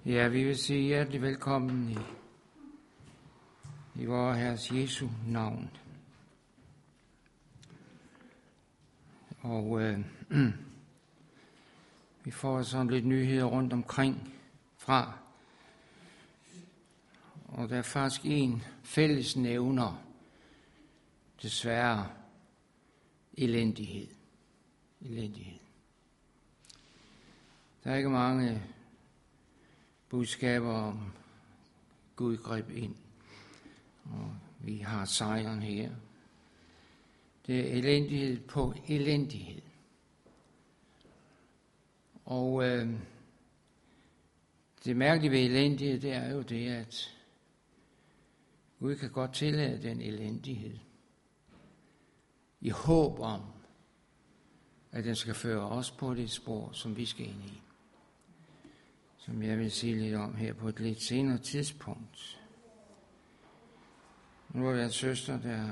Ja, vi vil sige hjertelig velkommen i vores Herres Jesu navn. Og vi får sådan lidt nyheder rundt omkring fra. Og der er faktisk en fælles nævner, desværre, elendighed. Elendighed. Der er ikke mange budskaber om Gud greb ind, og vi har sejren her. Det er elendighed på elendighed. Og det mærkelige ved elendighed, det er jo det, at Gud kan godt tillade den elendighed, i håb om, at den skal føre os på det spor, som vi skal ind i. Som jeg vil sige lidt om her på et lidt senere tidspunkt. Nu er der en søster, der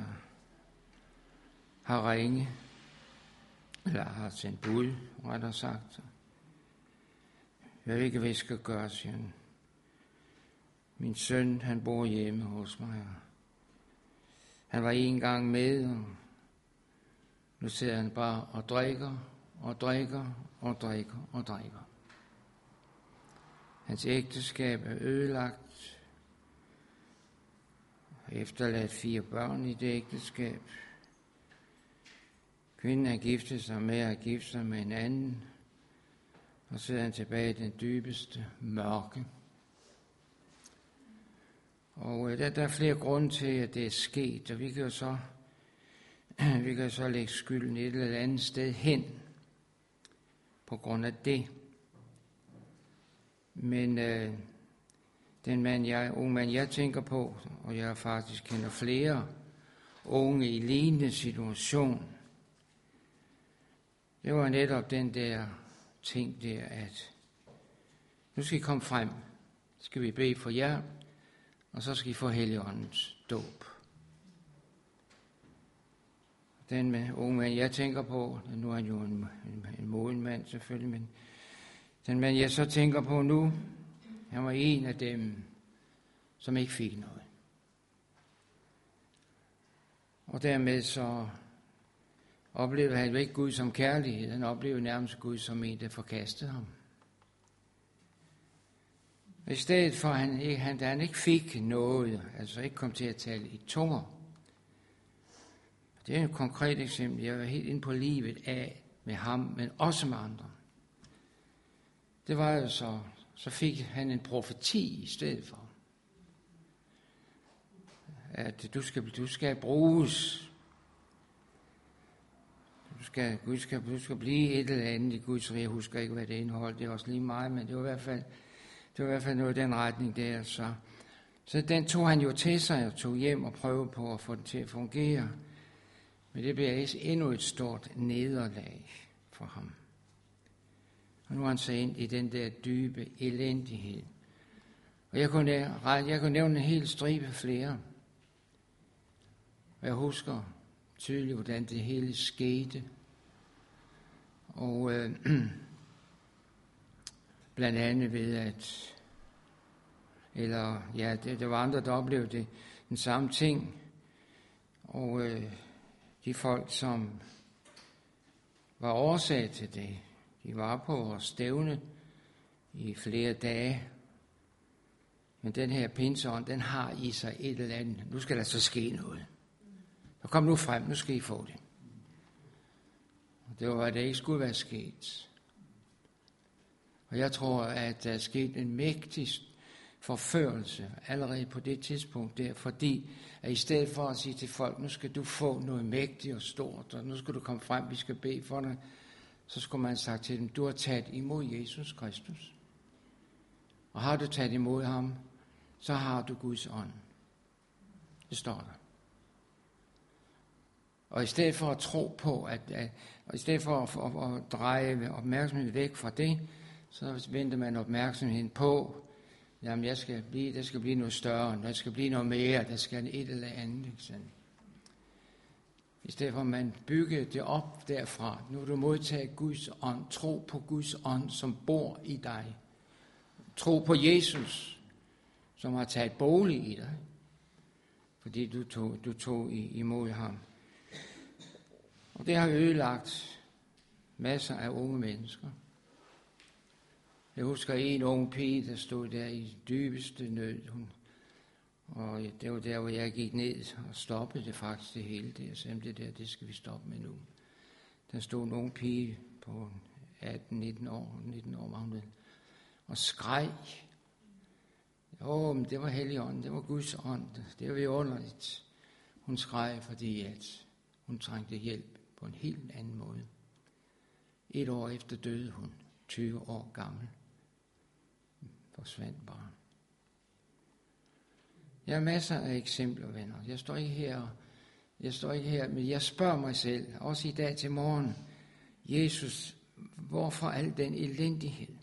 har ringet, eller har sendt bud, rettere sagt. Jeg ved ikke, hvad jeg skal gøre, siger han. Min søn, han bor hjemme hos mig. Han var en gang med, og nu sidder han bare og drikker, og drikker, og drikker, og drikker. Hans ægteskab er ødelagt. Efterladt 4 børn i det ægteskab. Kvinden har giftet sig med at gifte sig med en anden. Og så sidder han tilbage i den dybeste mørke. Og der er flere grunde til, at det er sket. Og vi kan jo så lægge skylden et eller andet sted hen. På grund af det. Men den unge mand, jeg tænker på, og jeg faktisk kender flere unge i lignende situation, det var netop den der ting der, at nu skal I komme frem, skal vi bede for jer, og så skal I få Helligåndens dåb. Den unge mand, jeg tænker på, nu er han jo en moden mand selvfølgelig, men den mand, jeg så tænker på nu, han var en af dem, som ikke fik noget. Og dermed så oplevede han jo ikke Gud som kærlighed, han oplevede nærmest Gud som en, der forkastede ham. I stedet for, at han ikke fik noget, altså ikke kom til at tale i tunger. Det er et konkret eksempel, jeg var helt inde på livet af med ham, men også med andre. Det var jo så fik han en profeti i stedet for. At du skal bruges. Du skal blive et eller andet i Guds rige. Jeg husker ikke, hvad det indeholdt. Det er også lige meget, men det var i hvert fald noget i den retning der. Så den tog han jo til sig og tog hjem og prøvede på at få den til at fungere. Men det blev endnu et stort nederlag for ham. Og nu er han så ind i den der dybe elendighed. Og jeg kunne nævne en hel stribe flere. Og jeg husker tydeligt, hvordan det hele skete. Og blandt andet ved at, det var andre, der oplevede den samme ting. Og de folk, som var årsag til det, de var på vores stævne i flere dage. Men den her pinseånd, den har i sig et eller andet. Nu skal der så ske noget. Så kom nu frem, nu skal I få det. Og det var, at det ikke skulle være sket. Og jeg tror, at der er sket en mægtig forførelse allerede på det tidspunkt der, fordi at i stedet for at sige til folk, nu skal du få noget mægtigt og stort, og nu skal du komme frem, vi skal bede for dig, så skulle man sagt til dem, du har taget imod Jesus Kristus. Og har du taget imod ham, så har du Guds ånd. Det står der. Og i stedet for at tro på, og i stedet for at dreje opmærksomheden væk fra det, så venter man opmærksomheden på, jamen der skal blive noget større, der skal blive noget mere, der skal et eller andet. Ikke? I stedet for at man bygger det op derfra, nu vil du modtage Guds ånd, tro på Guds ånd, som bor i dig. Tro på Jesus, som har taget bolig i dig, fordi du tog imod ham. Og det har ødelagt masser af unge mennesker. Jeg husker en ung pige, der stod der i dybeste nød. Og det var der, hvor jeg gik ned og stoppede det faktisk det hele. Det jeg sagde, det skal vi stoppe med nu. Der stod en ung pige på 18-19 år var hun vel, og skreg. Men det var Helligånden, det var Guds ånd, det var vidunderligt. Hun skreg, fordi at hun trængte hjælp på en helt anden måde. 1 år efter døde hun, 20 år gammel. Forsvandt bare. Jeg har masser af eksempler, venner. Jeg står ikke her, men jeg spørger mig selv, også i dag til morgen, Jesus, hvorfor al den elendighed?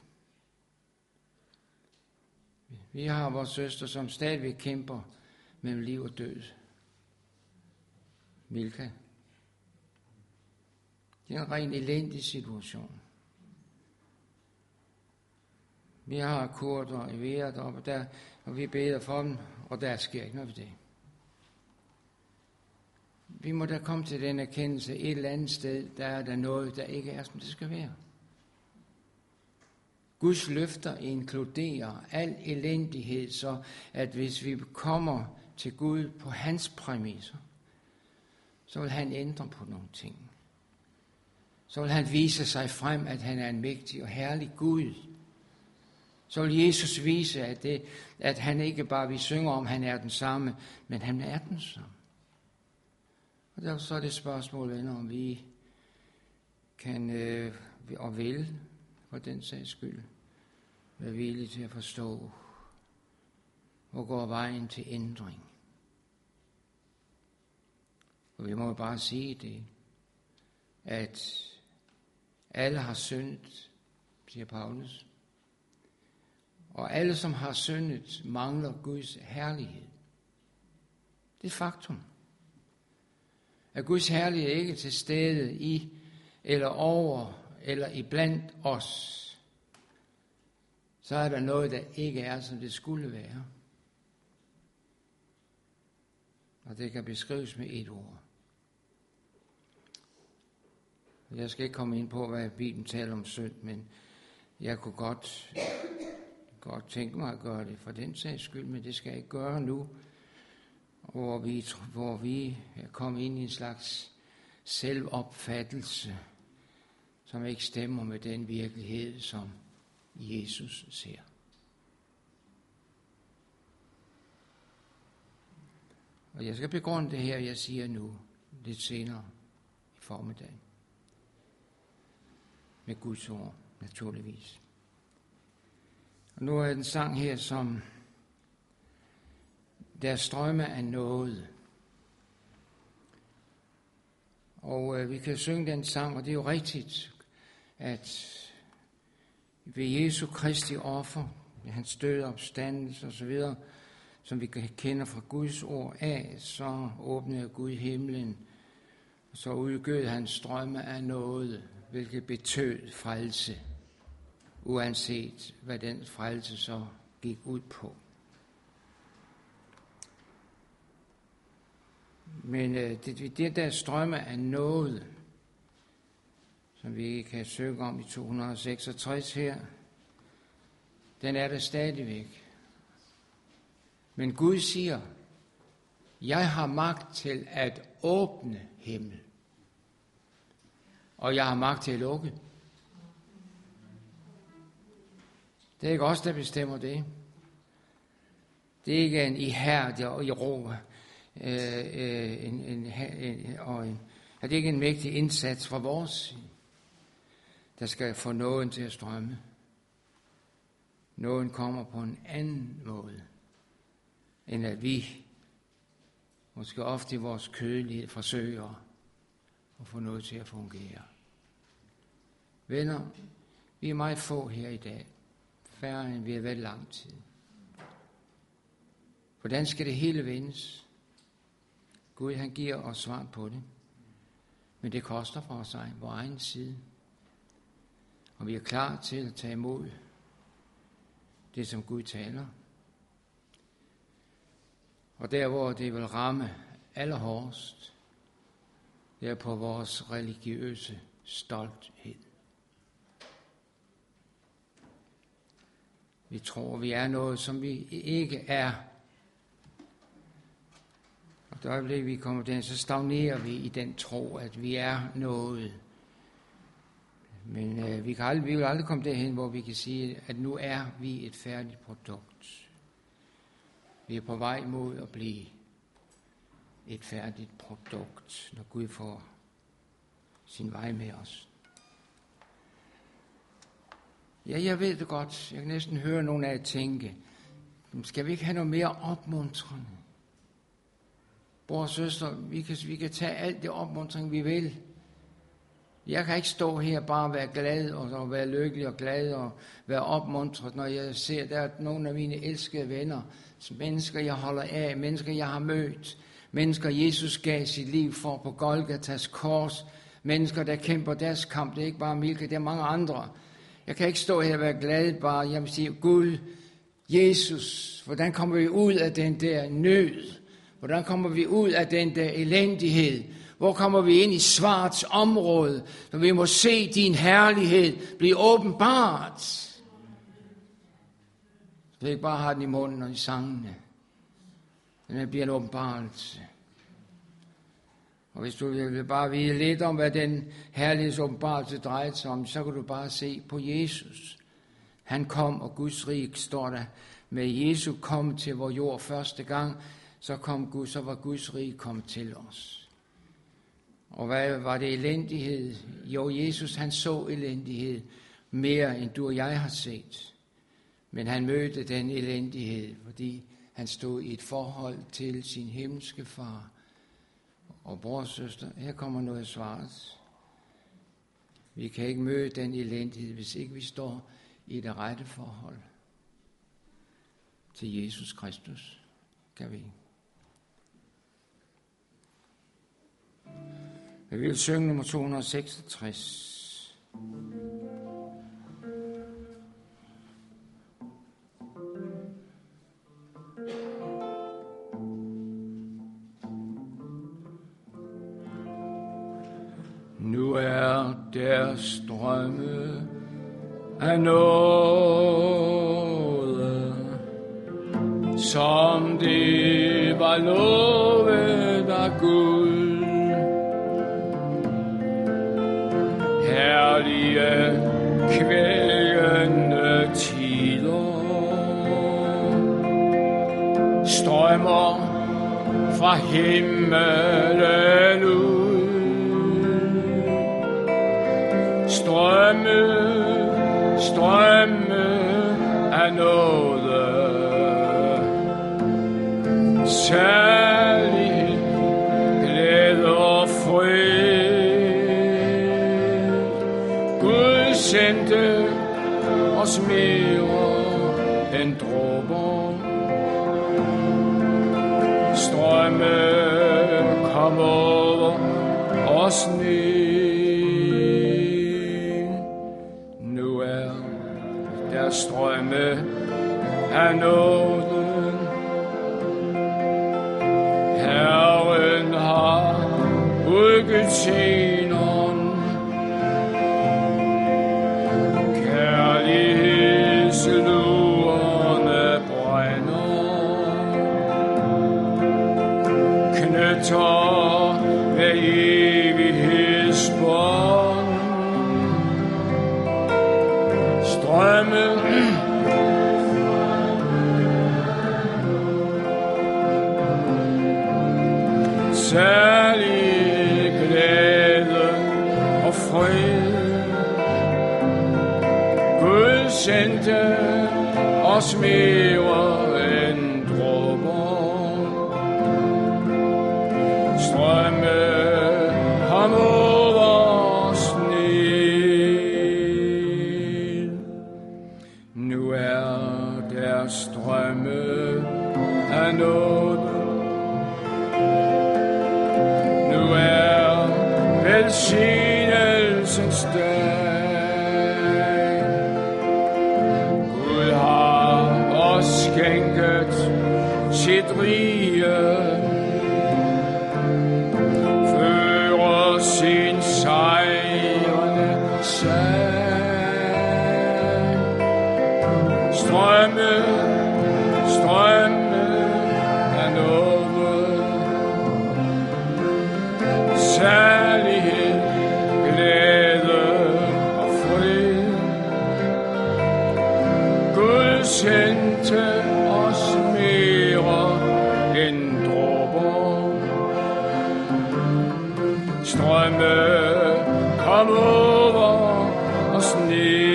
Vi har vores søster, som stadigvæk kæmper mellem liv og død. Milka. Det er en ren elendig situation. Vi har kurder i Været op der, og vi beder for dem, og der sker ikke noget ved det. Vi må da komme til den erkendelse, et eller andet sted, der er der noget, der ikke er, som det skal være. Guds løfter inkluderer al elendighed, så at hvis vi kommer til Gud på hans præmisser, så vil han ændre på nogle ting. Så vil han vise sig frem, at han er en mægtig og herlig Gud. Så vil Jesus vise, at han ikke bare, vi synger om, han er den samme, men han er den samme. Og derfor så er det spørgsmål, venner, om vi kan og vil, for den sags skyld, være villige til at forstå, hvor går vejen til ændring. Og vi må jo bare sige det, at alle har syndet, siger Paulus. Og alle, som har syndet, mangler Guds herlighed. Det er faktum. At Guds herlighed ikke er til stede i, eller over, eller iblandt os, så er der noget, der ikke er, som det skulle være. Og det kan beskrives med et ord. Jeg skal ikke komme ind på, hvad Bibelen taler om synd, men jeg kunne godt tænke mig at gøre det for den sags skyld, men det skal jeg ikke gøre nu, hvor vi er kommet ind i en slags selvopfattelse, som ikke stemmer med den virkelighed, som Jesus ser. Og jeg skal begrunde det her, jeg siger nu, lidt senere i formiddag. Med Guds ord, naturligvis. Og nu er den sang her, som der strømme af nåde. Og vi kan synge den sang, og det er jo rigtigt, at ved Jesu Kristi offer, ved hans død, opstandelse osv., som vi kender fra Guds ord af, så åbnede Gud himlen, og så udgød han strømme af nåde, hvilket betød frelse, uanset hvad den frelse så gik ud på. Men det der strømme af nåde, som vi kan synge om i 266 her, den er der stadigvæk. Men Gud siger, jeg har magt til at åbne himmel, og jeg har magt til at lukke. Det er ikke os, der bestemmer det. Det er ikke en ihærdig og i ro, det er ikke en mægtig indsats fra vores side, der skal få nåden til at strømme. Nåden kommer på en anden måde, end at vi måske ofte i vores kødelighed forsøger at få noget til at fungere. Venner, vi er meget få her i dag, færre end vi har været lang tid. Hvordan skal det hele vendes? Gud, han giver os svar på det, men det koster for os vores egen side. Og vi er klar til at tage imod det som Gud taler. Og der, hvor det vil ramme allerhårdest, det er på vores religiøse stolthed. Vi tror, vi er noget, som vi ikke er. Og det øjeblik, vi kommer den, så stagnerer vi i den tro, at vi er noget. Men vi vil aldrig komme derhen, hvor vi kan sige, at nu er vi et færdigt produkt. Vi er på vej mod at blive et færdigt produkt, når Gud får sin vej med os. Ja, jeg ved det godt. Jeg kan næsten høre nogen af jer tænke, skal vi ikke have noget mere opmuntrende? Bror og søster, vi kan tage alt det opmuntring, vi vil. Jeg kan ikke stå her bare og være glad og være lykkelig og glad og være opmuntret, når jeg ser, der er nogle af mine elskede venner, mennesker, jeg holder af, mennesker, jeg har mødt, mennesker, Jesus gav sit liv for på Golgatas kors, mennesker, der kæmper deres kamp. Det er ikke bare Milka, det er mange andre. Jeg kan ikke stå her og være glad bare. Jeg vil sige, Gud, Jesus, hvordan kommer vi ud af den der nød? Hvordan kommer vi ud af den der elendighed? Hvor kommer vi ind i svarets område, når vi må se din herlighed blive åbenbart? Så vi ikke bare har den i munden og i sangene. Den bliver en åbenbarelse. Og hvis du vil bare vide lidt om, hvad den herlighedsåbenbarelse drejer sig om, så kan du bare se på Jesus. Han kom, og Guds rige står der med Jesu kom til vor jord første gang, så var Guds rige kommet til os. Og hvad var det elendighed? Jo, Jesus han så elendighed mere end du og jeg har set. Men han mødte den elendighed, fordi han stod i et forhold til sin himmelske far. Og bror og søster, her kommer noget svaret. Vi kan ikke møde den elendighed, hvis ikke vi står i det rette forhold til Jesus Kristus. Kan vi ikke? Jeg vil synge nummer 266. Nu er der strømme af nåde, som det var lovet af Gud. Herlige, kvælende tider strømmer fra himmelen ud. Strømme af nåde, særlighed, glæde og fred. Gud sendte os mere end dråber. Strømme kom over os ned. Strømme af nåden. Herren har udgivet sin ånd. Kærlighedslugerne brænder. Knytter med evighedsbånd. Strømme særlig glæde og fred. Gud sendte os mere end dråber. Strømme kom over os ned. Nu er der strømme af nåde. Velsignelsens dag. Gud har skænket sit rige, fører sin sejrende sag. Strømme af noget, særlighed, glæde og fred. Gud sendte os mere end dråber. Strømme kom over os ned.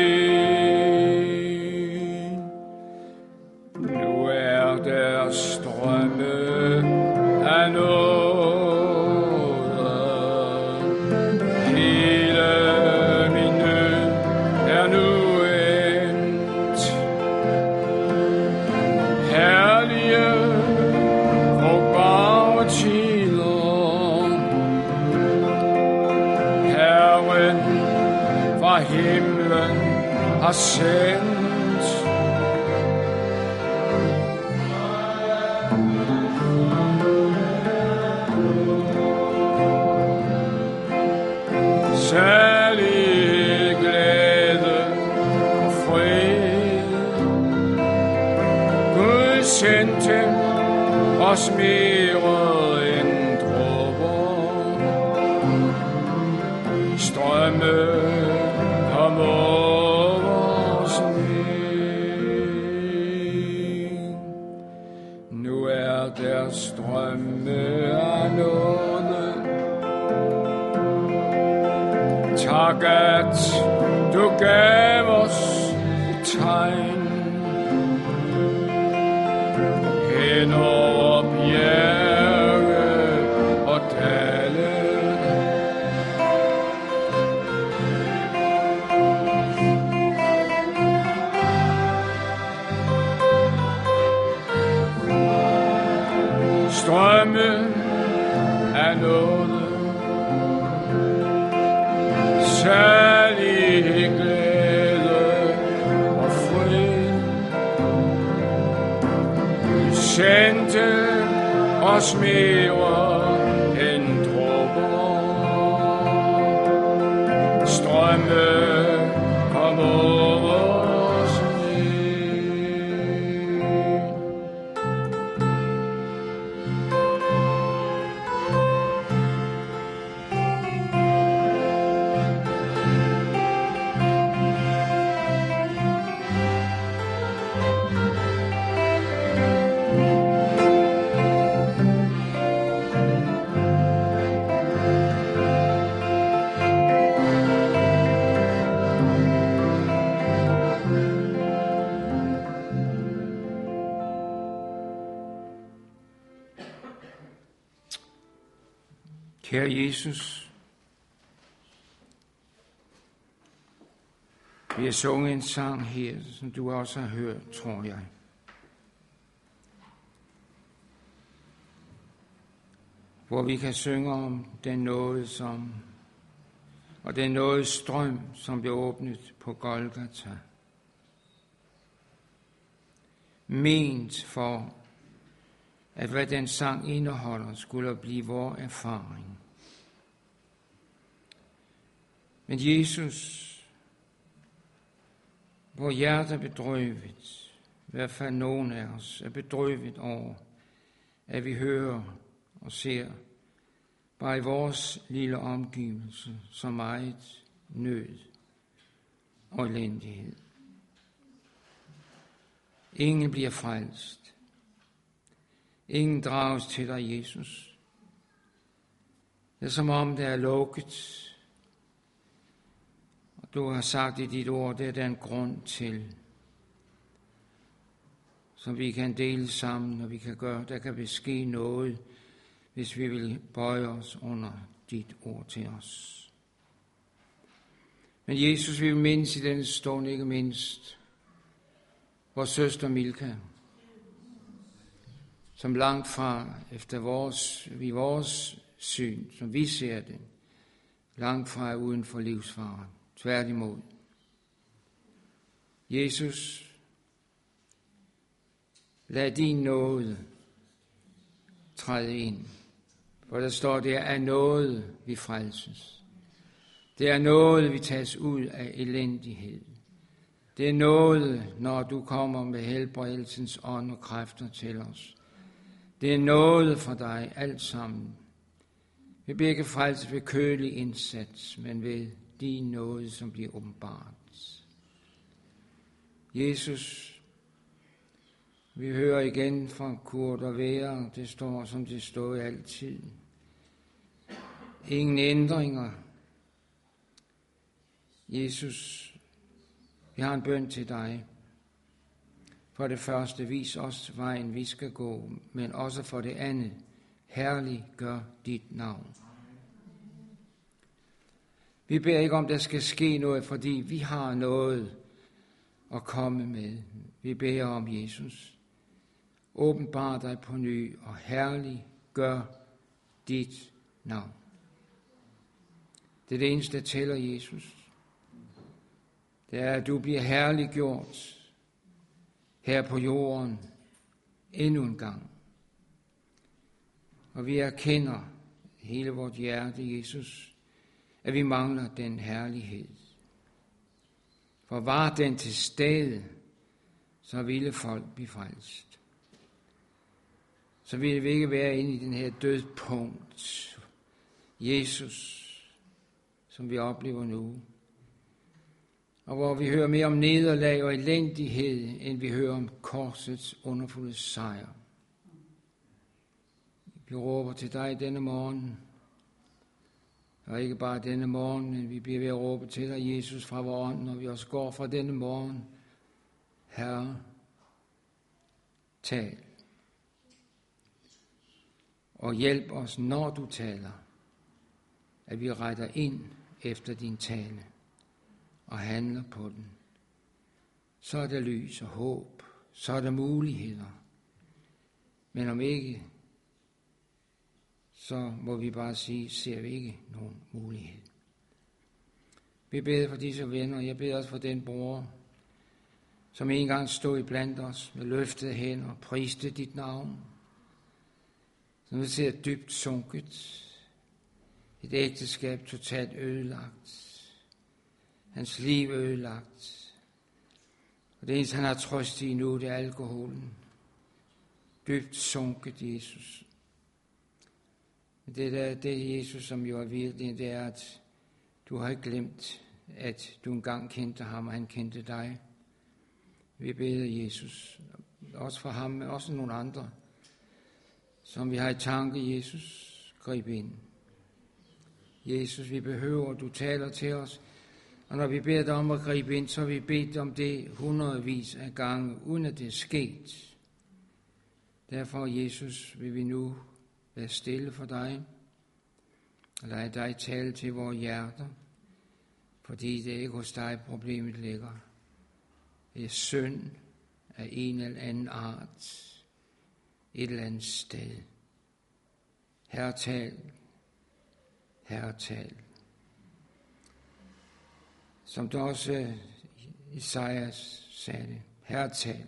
Nu er der strømme af noget. Hele min nød er nu endt. Herlige frugtbare tider, Herren fra himlen har sendt. Særlig glæde og fred. Gud sendte os mere end dråber. Strømme kom over os ned. Nu er der strømme af noget. Tak, at du gav os et tegn hen over bjerge og dale. Strømme af noget, særlig glæde og fred. Du sendte os mere end dråber. Strømme kom over os ned. Kære Jesus, vi har sunget en sang her, som du også har hørt, tror jeg. Hvor vi kan synge om den nåde, og den nåde strøm, som blev åbnet på Golgata. Ment for, at hvad den sang indeholder, skulle blive vores erfaring. Men Jesus, hvor hjertet er bedrøvet, i hvert fald nogen af os er bedrøvet over, at vi hører og ser bare i vores lille omgivelse så meget nød og elendighed. Ingen bliver frelst. Ingen drages til dig, Jesus. Det er som om det er lukket. Og du har sagt i dit ord, det er den grund til, som vi kan dele sammen, og vi kan gøre, der kan ske noget, hvis vi vil bøje os under dit ord til os. Men Jesus, vi vil mindes i denne stund, ikke mindst vores søster Milka, som langt fra efter vores syn, som vi ser det, langt fra uden for livsfaren. Tværtimod. Jesus, Lad din nåde træde ind. For der står, det er noget, vi frelses. Det er noget, vi tages ud af elendighed. Det er noget, når du kommer med helbredelsens ånd og kræfter til os. Det er noget for dig alt sammen. Vi bliver ikke frelses ved kødelig indsats, men ved din nåde, som bliver åbenbart. Jesus, vi hører igen fra Kurt og Vera, det står, som det stod altid. Ingen ændringer. Jesus, vi har en bøn til dig. For det første, vis os vejen, vi skal gå, men også for det andet, herlig gør dit navn. Vi beder ikke om, der skal ske noget, fordi vi har noget at komme med. Vi beder om, Jesus, åbenbar dig på ny, og herlig gør dit navn. Det er det eneste, der tæller, Jesus. Det er, at du bliver herliggjort her på jorden endnu en gang. Og vi erkender hele vort hjerte, Jesus, at vi mangler den herlighed. For var den til stede, så ville folk blive frelst. Så ville vi ikke være inde i den her dødpunkt, Jesus, som vi oplever nu. Og hvor vi hører mere om nederlag og elendighed, end vi hører om korsets underfulde sejr. Vi råber til dig denne morgen, og ikke bare denne morgen, men vi bliver ved at råbe til dig, Jesus, fra vor ånd, når vi også går fra denne morgen. Herre, tal. Og hjælp os, når du taler, at vi retter ind efter din tale og handler på den. Så er der lys og håb, så er der muligheder. Men om ikke, så må vi bare sige, ser vi ikke nogen mulighed. Vi beder for disse venner, jeg beder også for den bror, som engang stod iblandt os med løftede hænder og priste dit navn. Så nu ser dybt sunket, et ægteskab totalt ødelagt, hans liv ødelagt. Og det eneste, han har trøst i nu, det er alkoholen. Dybt sunket, Jesus. Men det Jesus, som jo er virkelig, det er, at du har ikke glemt, at du engang kendte ham, og han kendte dig. Vi beder Jesus, også for ham, men også nogle andre, som vi har i tanke, Jesus, grib ind. Jesus, vi behøver, du taler til os, og når vi beder dig om at gribe ind, så har vi bedt om det hundredvis af gange, uden at det er sket. Derfor, Jesus, vil vi nu være stille for dig, og lade dig tale til vores hjerter, fordi det er ikke hos dig, problemet ligger. Det er synd af en eller anden art, et eller andet sted. Herre, tal. Herre, tal. Som der også Isaias sagde det. Herre, tal.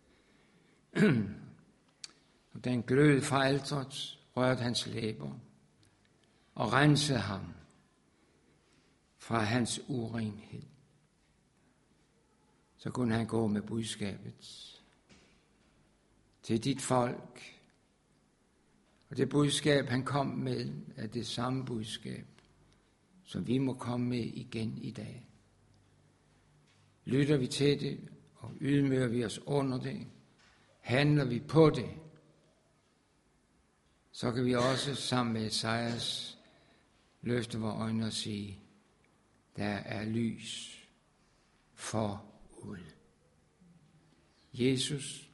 Og den glød fra alteret rørte hans læber og rensede ham fra hans urenhed. Så kunne han gå med budskabet til dit folk. Og det budskab, han kom med, er det samme budskab, som vi må komme med igen i dag. Lytter vi til det, og ydmyger vi os under det, handler vi på det, så kan vi også sammen med Esajas løfte vores øjne og sige, der er lys forud. Jesus,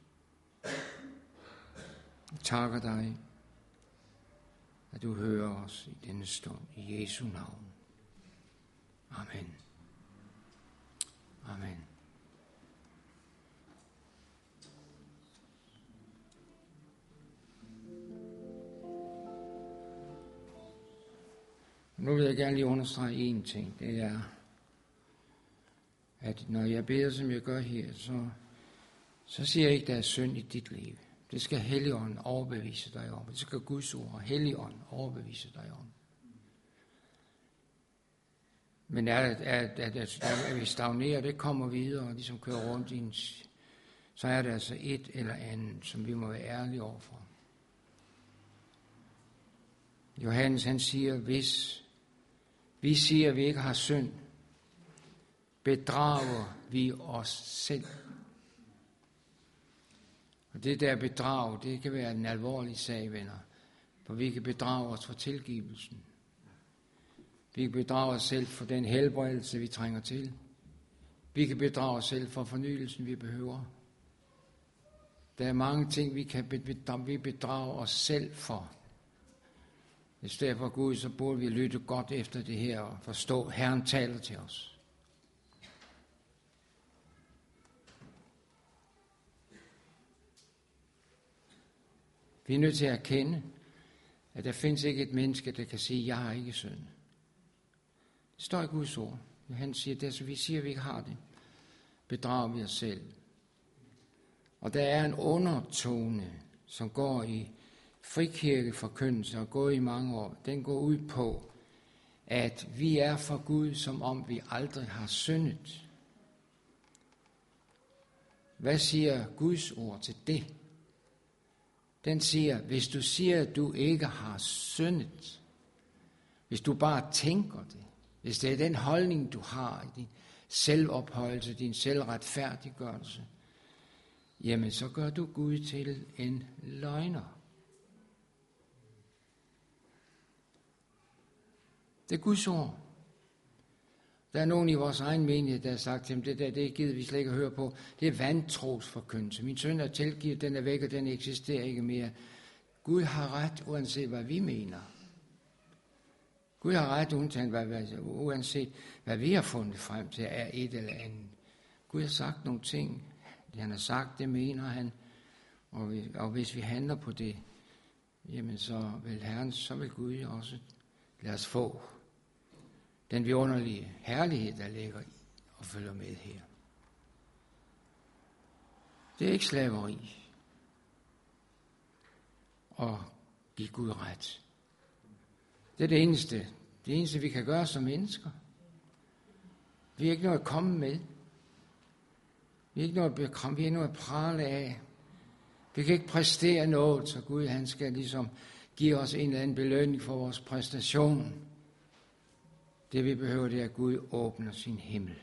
takker dig, at du hører os i denne stund, i Jesu navn. Amen. Amen. Nu vil jeg gerne lige understrege en ting. Det er, at når jeg beder, som jeg gør her, så så siger jeg ikke, der er synd i dit liv. Det skal Helligånden overbevise dig om. Det skal Guds ord og Helligånden overbevise dig om. Men at vi stagnerer, det kommer videre og ligesom kører rundt i en, så er det altså et eller andet, som vi må være ærlige overfor. Johannes han siger, hvis vi siger, at vi ikke har synd, bedrager vi os selv. Og det der bedrag, det kan være en alvorlig sag, venner. For vi kan bedrage os for tilgivelsen. Vi kan bedrage os selv for den helbredelse, vi trænger til. Vi kan bedrage os selv for fornyelsen, vi behøver. Der er mange ting, vi bedrager os selv for. I stedet for Gud, så burde vi lytte godt efter det her og forstå, at Herren taler til os. Vi er nødt til at erkende, at der findes ikke et menneske, der kan sige, jeg har ikke synd. Det står i Guds ord. Han siger, det, så vi siger, at vi ikke har det. Bedrager vi os selv. Og der er en undertone, som går i frikirkeforkyndelse og går i mange år. Den går ud på, at vi er for Gud, som om vi aldrig har syndet. Hvad siger Guds ord til det? Den siger, hvis du siger, at du ikke har syndet, hvis du bare tænker det, hvis det er den holdning, du har i din selvophøjelse, din selvretfærdiggørelse, jamen så gør du Gud til en løgner. Det er Guds ord. Der er nogen i vores egen menighed, der har sagt til dem, det gider vi slet ikke at høre på. Det er vantrosforkyndelse. Min søn er tilgivet, den er væk, og den eksisterer ikke mere. Gud har ret, uanset hvad vi mener. Gud har ret, uanset hvad vi har fundet frem til, er et eller andet. Gud har sagt nogle ting. Det han har sagt, det mener han. Og hvis vi handler på det, jamen så vil Herren, så vil Gud også lade os få den vidunderlige herlighed, der ligger i og følger med her. Det er ikke slaveri at give Gud ret. Det er det eneste, vi kan gøre som mennesker. Vi har ikke noget at komme med. Vi har ikke noget at prale af. Vi kan ikke præstere noget, så Gud han skal ligesom give os en eller anden belønning for vores præstation. Det vi behøver, det er, at Gud åbner sin himmel.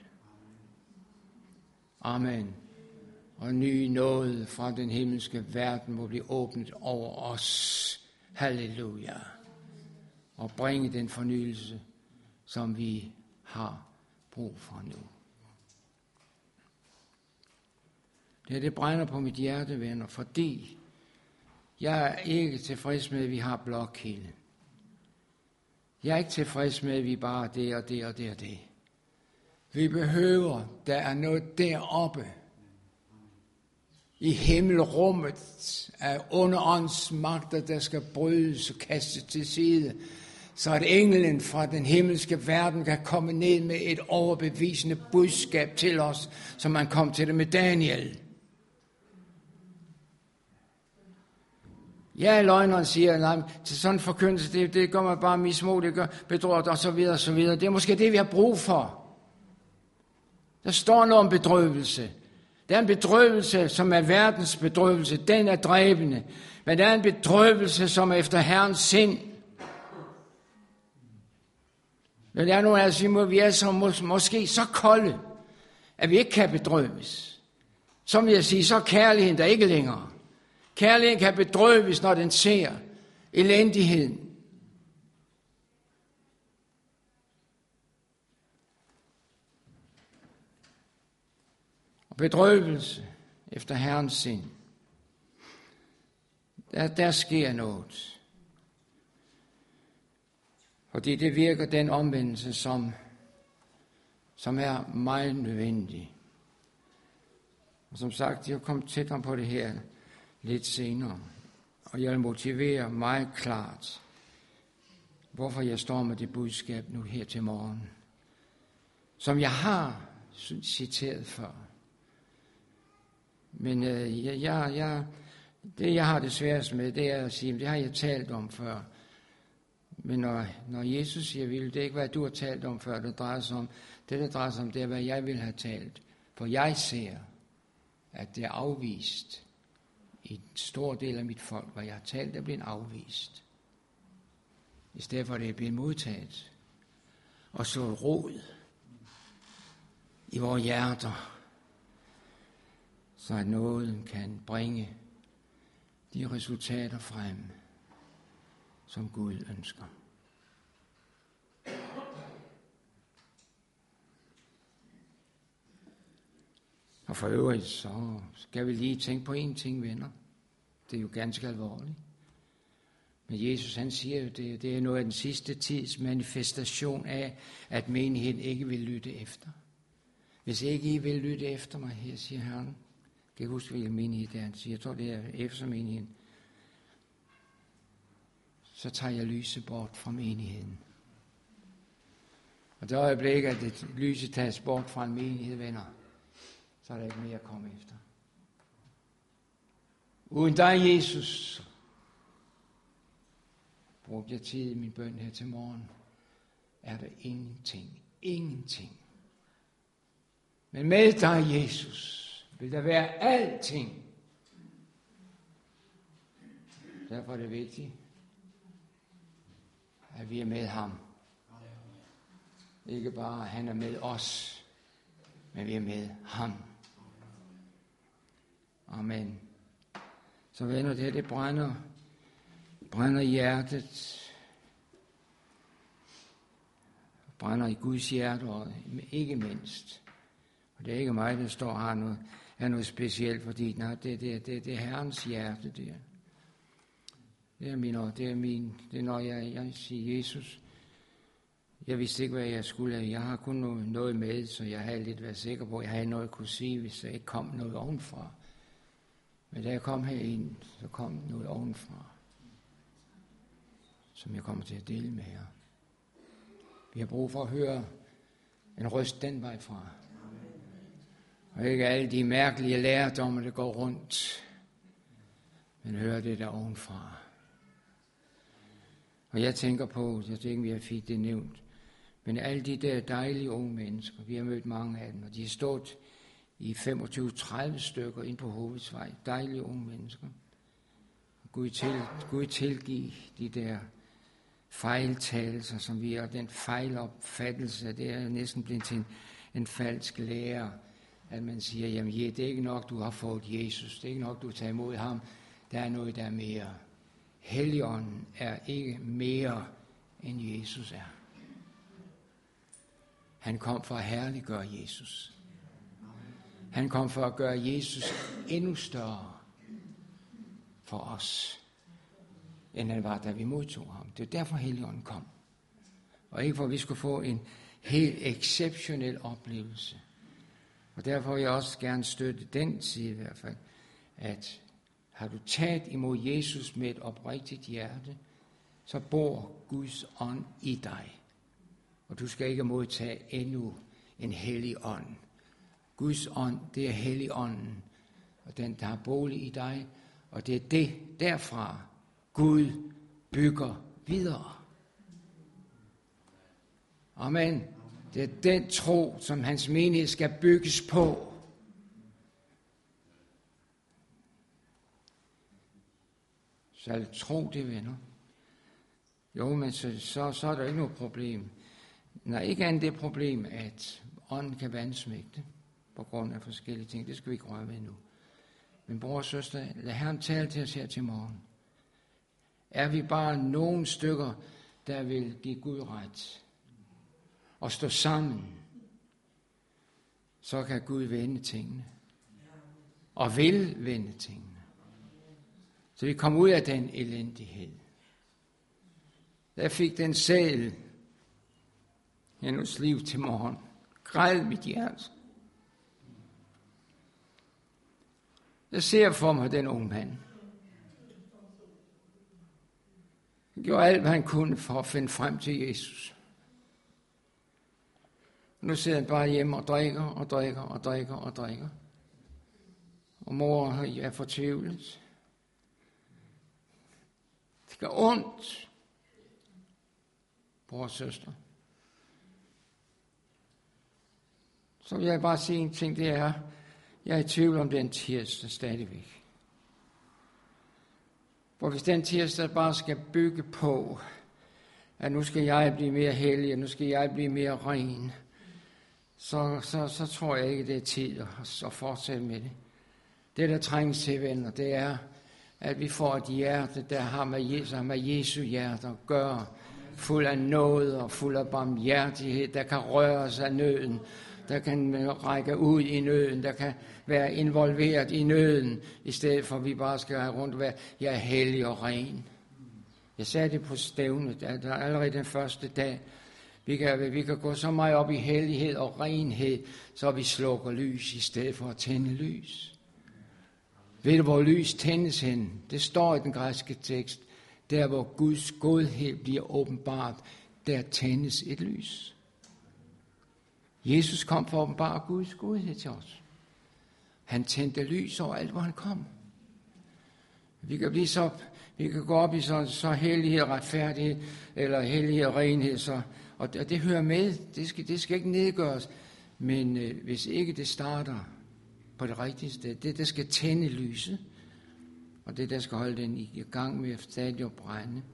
Amen. Og ny nåde fra den himmelske verden må blive åbnet over os. Halleluja. Og bringe den fornyelse, som vi har brug for nu. Det brænder på mit hjerte, venner, fordi jeg er ikke tilfreds med, at vi har blokhilde. Jeg er ikke tilfreds med, at vi bare det og det og det og det. Vi behøver, der er noget deroppe i himmelrummet af underånds magter, der skal brydes og kastes til side, så at englen fra den himmelske verden kan komme ned med et overbevisende budskab til os, som man kom til det med Daniel. Ja, løgneren siger, nej, til sådan en forkyndelse, det gør man bare mismod, det gør bedrøvet og så videre og så videre. Det er måske det, vi har brug for. Der står noget om bedrøvelse. Der er en bedrøvelse, som er verdens bedrøvelse. Den er dræbende. Men der er en bedrøvelse, som er efter Herrens sind. Men der er nogle af os, vi er så måske så kolde, at vi ikke kan bedrøves. Som vil jeg sige, så er kærligheden der ikke længere. Kærligheden kan bedrøves, når den ser elendigheden. Og bedrøvelse efter Herrens sind. Der sker noget. Fordi det virker den omvendelse, som er meget nødvendig. Og som sagt, jeg kommer tættere på det her lidt senere. Og jeg vil motivere meget klart, hvorfor jeg står med det budskab nu her til morgen. Som jeg har citeret før. Men det, jeg har det sværest med, det er at sige, det har jeg talt om før. Men når Jesus siger, vil det ikke, hvad du har talt om før, det drejer sig om, det drejer sig om, det er, hvad jeg vil have talt. For jeg ser, at det er afvist i en stor del af mit folk, hvad jeg har talt, er blevet afvist. I stedet for, at det er blevet modtaget og slået rod i vores hjerter, så at nåden kan bringe de resultater frem, som Gud ønsker. Og for øvrigt, så skal vi lige tænke på én ting, venner. Det er jo ganske alvorligt. Men Jesus, han siger jo, det er noget af den sidste tids manifestation af, at menigheden ikke vil lytte efter. Hvis ikke I vil lytte efter mig her, siger Herren. Kan I huske, hvilken menighed det er, han siger? Jeg tror, det er Efesermenigheden. Så tager jeg lyset bort fra menigheden. Og det øjeblik, at det lyset tages bort fra en menighed, venner, så er der ikke mere at komme efter. Uden dig, Jesus, brugte jeg tid i min bøn her til morgen, er der ingenting. Ingenting. Men med dig, Jesus, vil der være alting. Derfor er det vigtigt, at vi er med ham. Ikke bare, at han er med os, men vi er med ham. Amen. Så venner, det brænder i hjertet. Brænder i Guds hjerte, og ikke mindst. Og det er ikke mig, der står her er noget specielt, fordi det er Herrens hjerte, det er når jeg siger Jesus. Jeg vidste ikke, hvad jeg skulle. Jeg har kun noget med, så jeg havde lidt været sikker på, at jeg havde noget at kunne sige, hvis der ikke kom noget ovenfra. Men da jeg kom herind, så kom noget ovenfra, som jeg kommer til at dele med jer. Vi har brug for at høre en røst den vej fra. Og ikke alle de mærkelige lærdomme, der går rundt, men høre det der ovenfra. Og jeg tænker på, jeg tænker, vi har fik det nævnt, men alle de der dejlige unge mennesker, vi har mødt mange af dem, og de har stået i 25-30 stykker ind på Hovedsvej. Dejlige unge mennesker. Gud tilgive de der fejltagelser, som vi har, den fejlopfattelse, det er næsten blevet til en falsk lære, at man siger, jamen det er ikke nok, du har fået Jesus, det er ikke nok, du har taget imod ham, der er noget, der er mere. Helligånden er ikke mere, end Jesus er. Han kom for at herliggøre Jesus. Han kom for at gøre Jesus endnu større for os, end han var, da vi modtog ham. Det er derfor Helligånden kom. Og ikke for, at vi skulle få en helt exceptionel oplevelse. Og derfor vil jeg også gerne støtte den side i hvert fald, at har du taget imod Jesus med et oprigtigt hjerte, så bor Guds ånd i dig. Og du skal ikke modtage endnu en hellig ånd. Guds ånd, det er Helligånden, og den, der har bolig i dig, og det er det derfra, Gud bygger videre. Amen. Det er den tro, som hans menighed skal bygges på. Så tro det, venner. Jo, men så er der ikke noget problem. Nej, ikke andet det problem, at ånden kan vansmægte på grund af forskellige ting. Det skal vi ikke røre ved nu. Men bror og søster, lad Herren tale til os her til morgen. Er vi bare nogle stykker, der vil give Gud ret og stå sammen, så kan Gud vende tingene. Og vil vende tingene. Så vi kommer ud af den elendighed. Der fik den sæl hendes liv til morgen. Græd mit hjerte. Jeg ser for mig den unge mand. Han gjorde alt, hvad han kunne for at finde frem til Jesus. Nu sidder han bare hjemme og drikker. og mor er fortvivlet. Det gør ondt, bror og søster. Så vil jeg bare sige en ting, det er, jeg er i tvivl om den tirsdag stadigvæk. For hvis den tirsdag bare skal bygge på, at nu skal jeg blive mere hellig, og nu skal jeg blive mere ren, så tror jeg ikke, det er tid at fortsætte med det. Det, der trænges til, venner, det er, at vi får et hjerte, der har med Jesu hjerte at gøre, fuld af nåde og fuld af barmhjertighed, der kan røre sig af nøden, der kan række ud i nøden, der kan være involveret i nøden, i stedet for at vi bare skal have rundt og være, jeg er hellig og ren. Jeg sagde det på stævnet, at allerede den første dag, vi kan gå så meget op i hellighed og renhed, så vi slukker lys i stedet for at tænde lys. Ved du, hvor lys tændes hen? Det står i den græske tekst. Der, hvor Guds godhed bliver åbenbart, der tændes et lys. Jesus kom for at åbenbare Guds godhed til os. Han tændte lys over alt, hvor han kom. Vi kan gå op i så hellighed og retfærdighed, eller hellighed og renhed, og det hører med. Det skal ikke nedgøres. Men hvis ikke det starter på det rigtige sted, det der skal tænde lyset, og det der skal holde den i gang med stadig at brænde,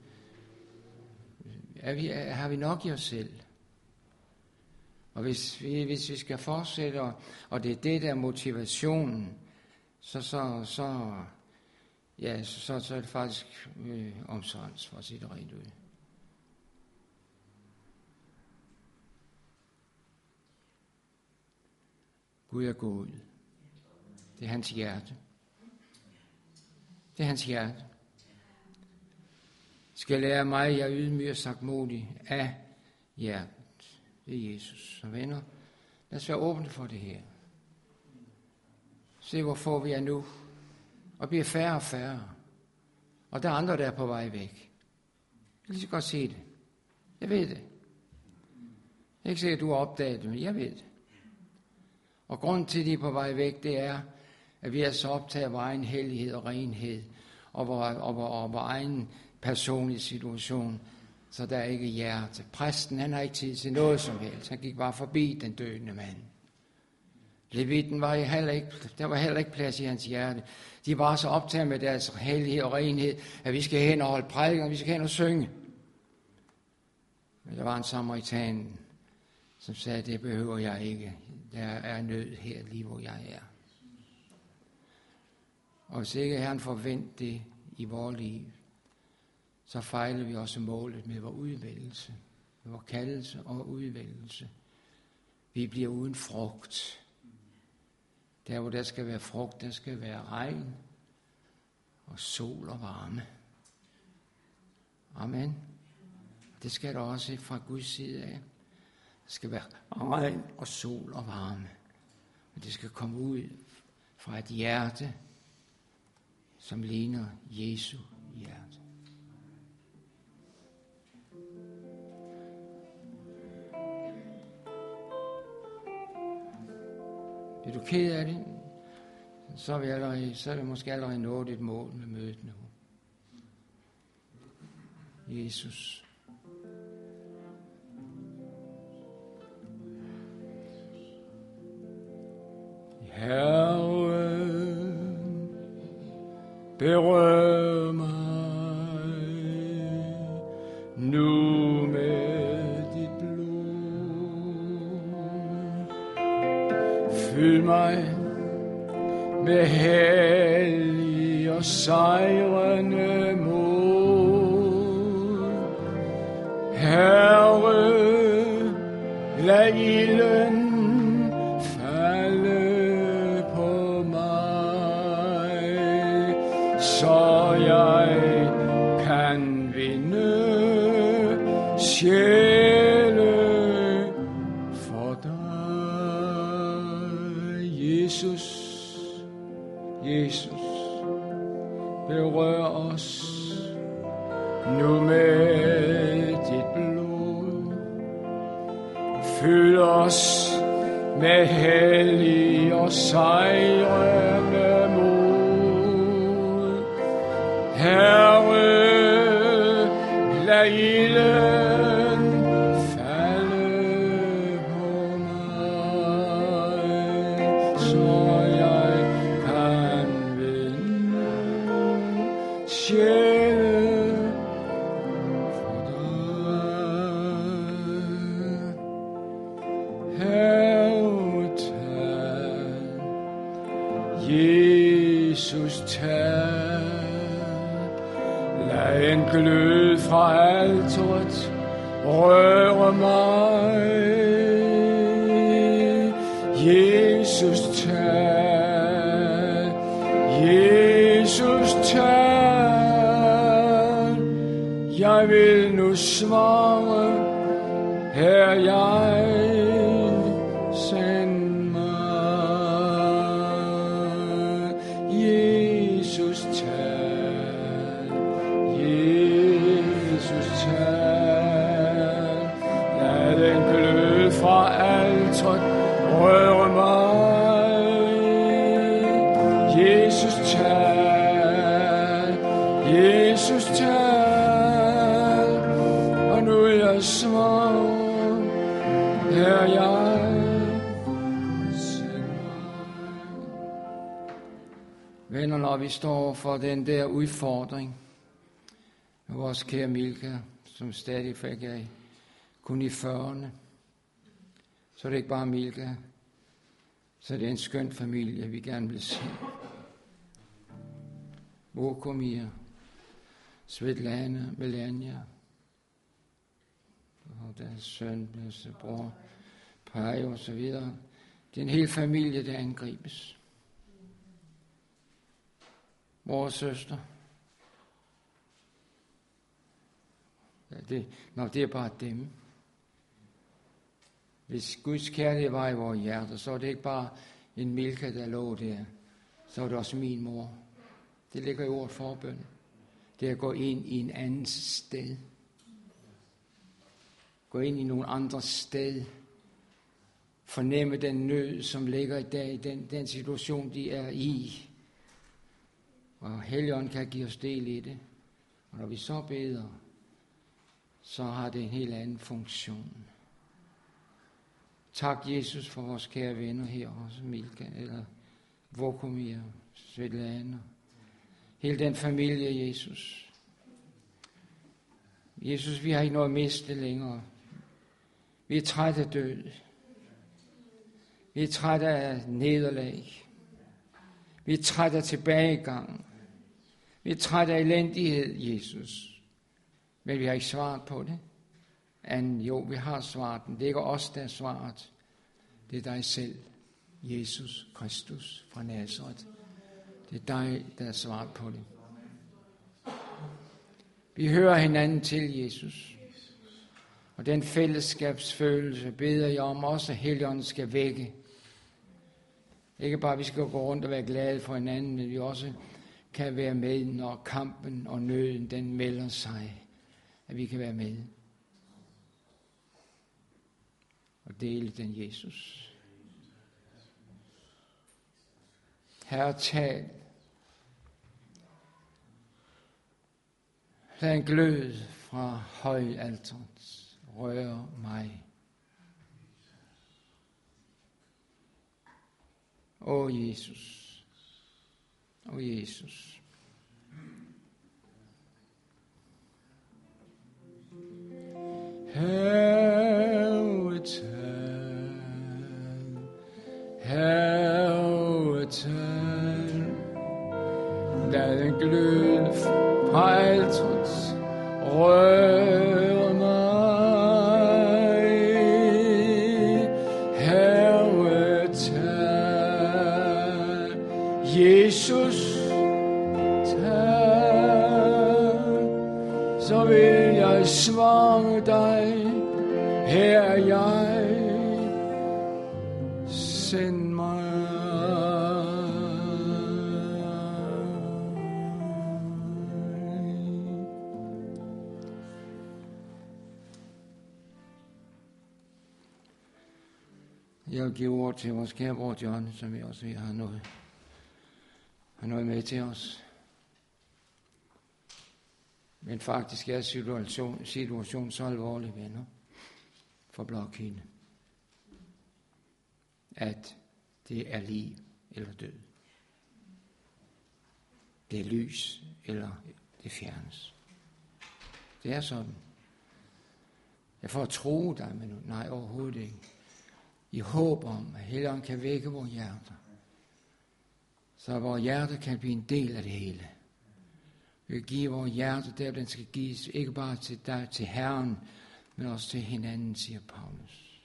har vi nok i os selv. Og hvis vi skal fortsætte, og det er det der motivationen, så er det faktisk omsorgens for at sige det rent ud. Gud er god. Det er hans hjerte. Det er hans hjerte. Skal lære mig, jeg ydmyg og sagtmodig af hjertet. Det er Jesus. Så venner, lad os være åbne for det her. Se, hvor få vi er nu. Og bliver færre og færre. Og der er andre, der er på vej væk. Jeg kan lige så godt se det. Jeg ved det. Jeg er ikke sikker, at du har opdaget det, men jeg ved det. Og grunden til, at de er på vej væk, det er, at vi er så optaget af vores egen hellighed og renhed, og vores egen personlige situation, så der er ikke hjerte. Præsten, han har ikke tid til noget som helst. Han gik bare forbi den døende mand. Levitten der var heller ikke plads i hans hjerte. De var så optaget med deres hellighed og renhed, at vi skal hen og holde prædiken, og vi skal hen og synge. Men der var en samaritan, som sagde, det behøver jeg ikke. Der er nød her, lige hvor jeg er. Og hvis ikke Herren forventer det i vores liv, så fejler vi også målet med vores udvælgelse, med vores kaldelse og udvælgelse. Vi bliver uden frugt. Der, hvor der skal være frugt, der skal være regn og sol og varme. Amen. Det skal der også fra Guds side af. Der skal være regn og sol og varme. Og det skal komme ud fra et hjerte, som ligner Jesu hjerte. Er du ked af det, så er vi måske allerede nået et mål med mødet nu. Jesus. Herre, berør mig nu med dit blod. Fyld mig med hellig og sejrende mod. Herre, lad ilden falde på mig, så jeg kan vinde sjæle for dig. Jesus, berør os nu med dit blod. Fyld os med hellig og sejrende mod. Herre, lad ilden falde på mig, så jeg kan vinde sjæle for dig. Herre, tag, Jesus, tag. Lad en glød fra alteret røre mig. Jesus, tag. Jesus, tag. Jeg vil nu svare, her jeg, send mig. Jesus, tag. Fra alteret røre mig. Jesus, tag. Jesus, tag. Og nu er jeg svag, her jeg, send mig. Venner, når vi står for den der udfordring med vores kære Milka, som stadig fik jeg kun i 40'erne, så er det ikke bare Milka, så er det en skøn familie, vi gerne vil se. Vokomir, Svetlana, Melania, og deres søn, deres bror, Paj og så videre. Det er en hel familie, der angribes. Vores søster. Ja, det er bare dem. Hvis Guds kærlighed var i vores hjerter, så er det ikke bare en Milka, der lå der. Så er det også min mor. Det ligger i ordet forbøn. Det er at gå ind i en anden sted. Gå ind i nogle andre sted. Fornemme den nød, som ligger i dag, den situation, de er i. Og Helligånden kan give os del i det. Og når vi så beder, så har det en helt anden funktion. Tak, Jesus, for vores kære venner her, også Milka, eller Vokomir, Svetlana. Hele den familie, Jesus. Jesus, vi har ikke noget at miste længere. Vi er trætte af død. Vi er trætte af nederlag. Vi er trætte af tilbagegang. Vi er trætte af elendighed, Jesus. Men vi har ikke svaret på det. Jo, vi har svaret. Det er ikke os, der er svaret. Det er dig selv, Jesus Kristus fra Nazareth. Det er dig, der er svaret på det. Vi hører hinanden til, Jesus. Og den fællesskabsfølelse beder jeg om også, at Helligånden skal vække. Ikke bare, at vi skal gå rundt og være glade for hinanden, men vi også kan være med, når kampen og nøden, den melder sig. At vi kan være med. Og dele den Jesus. Herre, tal. Lad en glød fra højalteret røre mig. Åh Jesus. Åh Jesus. Herre, tal. Herre, tal. Lad en glød fra alteret røre mig. Herre, tal. Jesus, tal. Så vil jeg svare dig, her er jeg, send mig. Jeg vil give ord til vores kære bror John, som vi også har noget med til os. Men faktisk er situationen så alvorlig, venner, for Blåkilde, at det er liv eller død. Det er lys eller det fjernes. Det er sådan. Jeg får tro dig, men nej, overhovedet ikke. I håb om, at Helligånden kan vække vores hjerter, så vores hjerter kan blive en del af det hele. Vi vil give vores hjerte der, den skal gives, ikke bare til dig, til Herren, men også til hinanden, siger Paulus.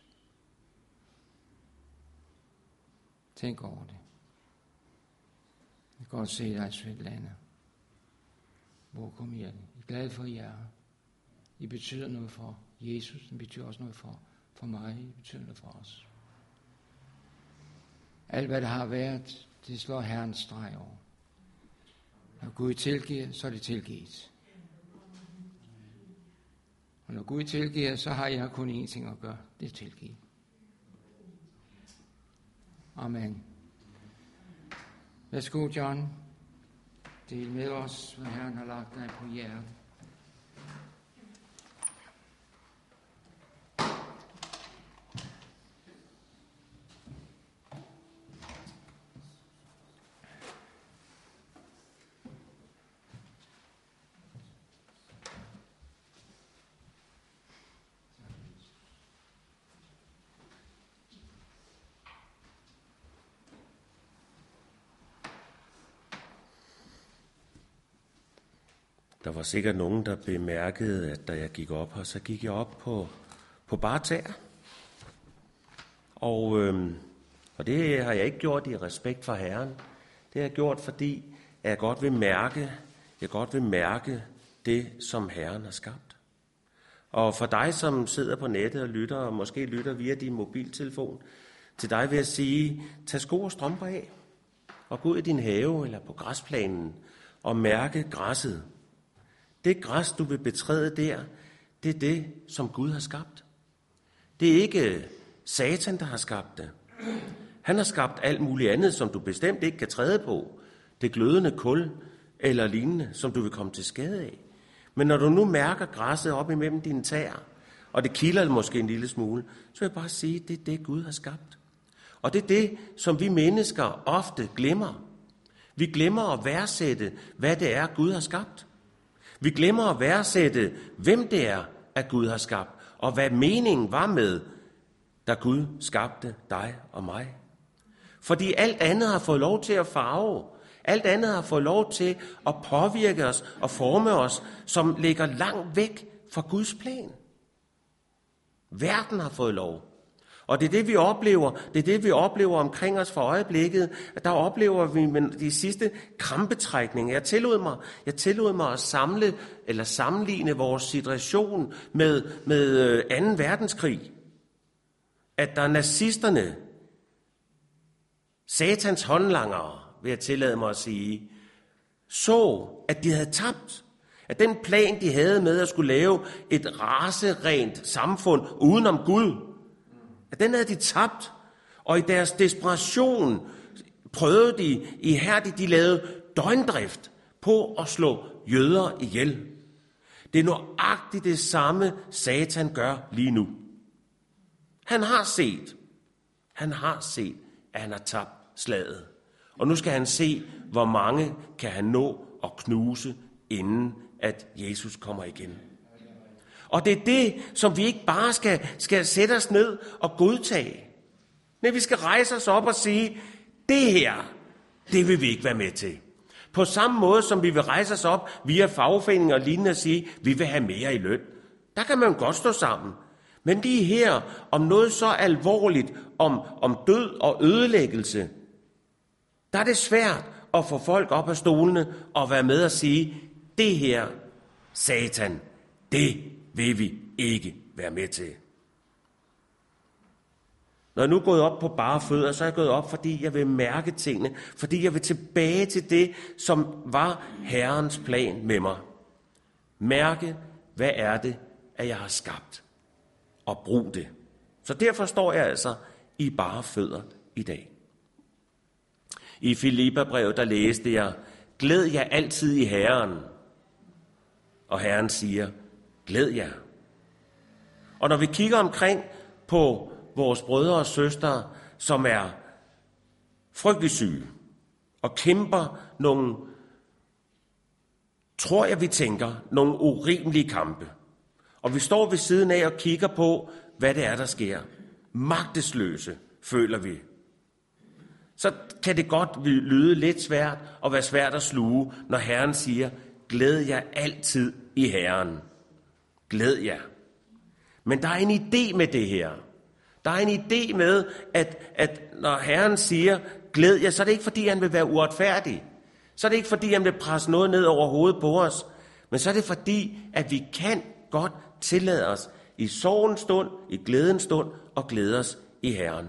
Tænk over det. Jeg kan godt se dig, Svetlana. Hvor kom I? Jeg er glad for jer. I betyder noget for Jesus, det betyder også noget for mig, det betyder noget for os. Alt hvad der har været, det slår Herrens streg over. Når Gud tilgiver, så er det tilgivet. Og når Gud tilgiver, så har jeg kun én ting at gøre, det er tilgive. Amen. Værsgo, John. Del med os, hvad Herren har lagt dig på hjertet. Der var sikkert nogen, der bemærkede, at da jeg gik op her, så gik jeg op på bare tæer. Og det har jeg ikke gjort i respekt for Herren. Det har jeg gjort, fordi jeg godt vil mærke det, som Herren har skabt. Og for dig, som sidder på nettet og lytter, og måske lytter via din mobiltelefon, til dig vil jeg sige, tag sko og strømper af, og gå ud i din have eller på græsplænen og mærke græsset. Det græs, du vil betræde der, det er det, som Gud har skabt. Det er ikke Satan, der har skabt det. Han har skabt alt muligt andet, som du bestemt ikke kan træde på. Det glødende kul eller lignende, som du vil komme til skade af. Men når du nu mærker græsset op imellem dine tæer, og det kilder måske en lille smule, så vil jeg bare sige, at det er det, Gud har skabt. Og det er det, som vi mennesker ofte glemmer. Vi glemmer at værdsætte, hvad det er, Gud har skabt. Vi glemmer at værdsætte, hvem det er, at Gud har skabt, og hvad meningen var med, da Gud skabte dig og mig. Fordi alt andet har fået lov til at farve. Alt andet har fået lov til at påvirke os og forme os, som ligger langt væk fra Guds plan. Verden har fået lov. Og det er det, vi oplever. Det er det, vi oplever omkring os for øjeblikket. Der oplever vi med de sidste krampetrækninger. Jeg tillod mig at sammenligne vores situation med 2. verdenskrig. At der nazisterne, Satans håndlangere, vil jeg tillade mig at sige, så, at de havde tabt. At den plan, de havde med at skulle lave et racerent samfund udenom Gud, at den havde de tabt. Og i deres desperation prøvede de ihærdigt, de lavede døgndrift på at slå jøder ihjel. Det er nøjagtigt det samme, Satan gør lige nu. Han har set, at han har tabt slaget. Og nu skal han se, hvor mange kan han nå at knuse, inden at Jesus kommer igen. Og det er det, som vi ikke bare skal sætte os ned og godtage. Men vi skal rejse os op og sige, det her, det vil vi ikke være med til. På samme måde, som vi vil rejse os op via fagforeninger og lignende og sige, vi vil have mere i løn. Der kan man godt stå sammen. Men lige her, om noget så alvorligt, om død og ødelæggelse, der er det svært at få folk op af stolene og være med og sige, det her, Satan, det vil vi ikke være med til. Når jeg nu er gået op på bare fødder, så er jeg gået op, fordi jeg vil mærke tingene, fordi jeg vil tilbage til det, som var Herrens plan med mig. Mærke, hvad er det, at jeg har skabt, og brug det. Så derfor står jeg altså i bare fødder i dag. I Filipperbrevet, der læste jeg, glæd jer altid i Herren. Og Herren siger, glæd jer. Og når vi kigger omkring på vores brødre og søstre, som er frygtelig syge og kæmper nogle, tror jeg vi tænker, nogle urimelige kampe. Og vi står ved siden af og kigger på, hvad det er, der sker. Magtesløse føler vi. Så kan det godt lyde lidt svært og være svært at sluge, når Herren siger, glæd jer altid i Herren. Glæd jer. Men der er en idé med det her. Der er en idé med, at når Herren siger, glæd jer, så er det ikke fordi, han vil være uretfærdig. Så er det ikke fordi, han vil presse noget ned over hovedet på os. Men så er det fordi, at vi kan godt tillade os i sorgens stund, i glædens stund og glæde os i Herren.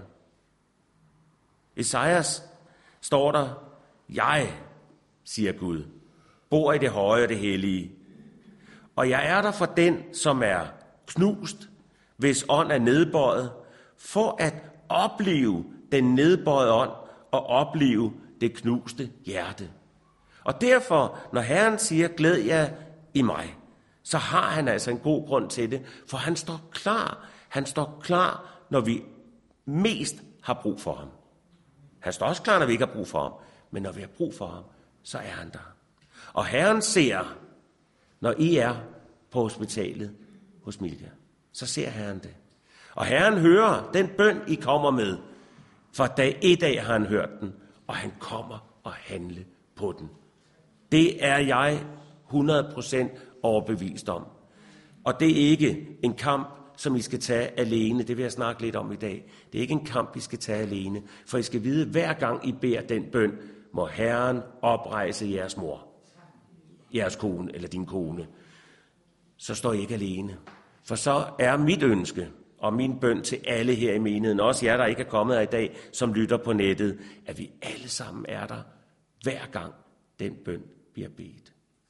Esajas står der, jeg, siger Gud, bor i det høje og det hellige. Og jeg er der for den, som er knust, hvis ånd er nedbøjet, for at opleve den nedbøjede ånd og opleve det knuste hjerte. Og derfor, når Herren siger, glæd jer i mig, så har han altså en god grund til det, for han står klar. Han står klar, når vi mest har brug for ham. Han står også klar, når vi ikke har brug for ham, men når vi har brug for ham, så er han der. Og Herren ser, når I er på hospitalet hos Milka, så ser Herren det. Og Herren hører den bøn, I kommer med, for dag 1 dag har han hørt den, og han kommer og handler på den. Det er jeg 100% overbevist om. Og det er ikke en kamp, som I skal tage alene. Det vil jeg snakke lidt om i dag. Det er ikke en kamp, I skal tage alene. For I skal vide, hver gang I beder den bøn, må Herren oprejse jeres mor, jeres kone eller din kone. Så står I ikke alene. For så er mit ønske og min bøn til alle her i menigheden, også jer, der ikke er kommet her i dag, som lytter på nettet, at vi alle sammen er der, hver gang den bøn bliver bedt.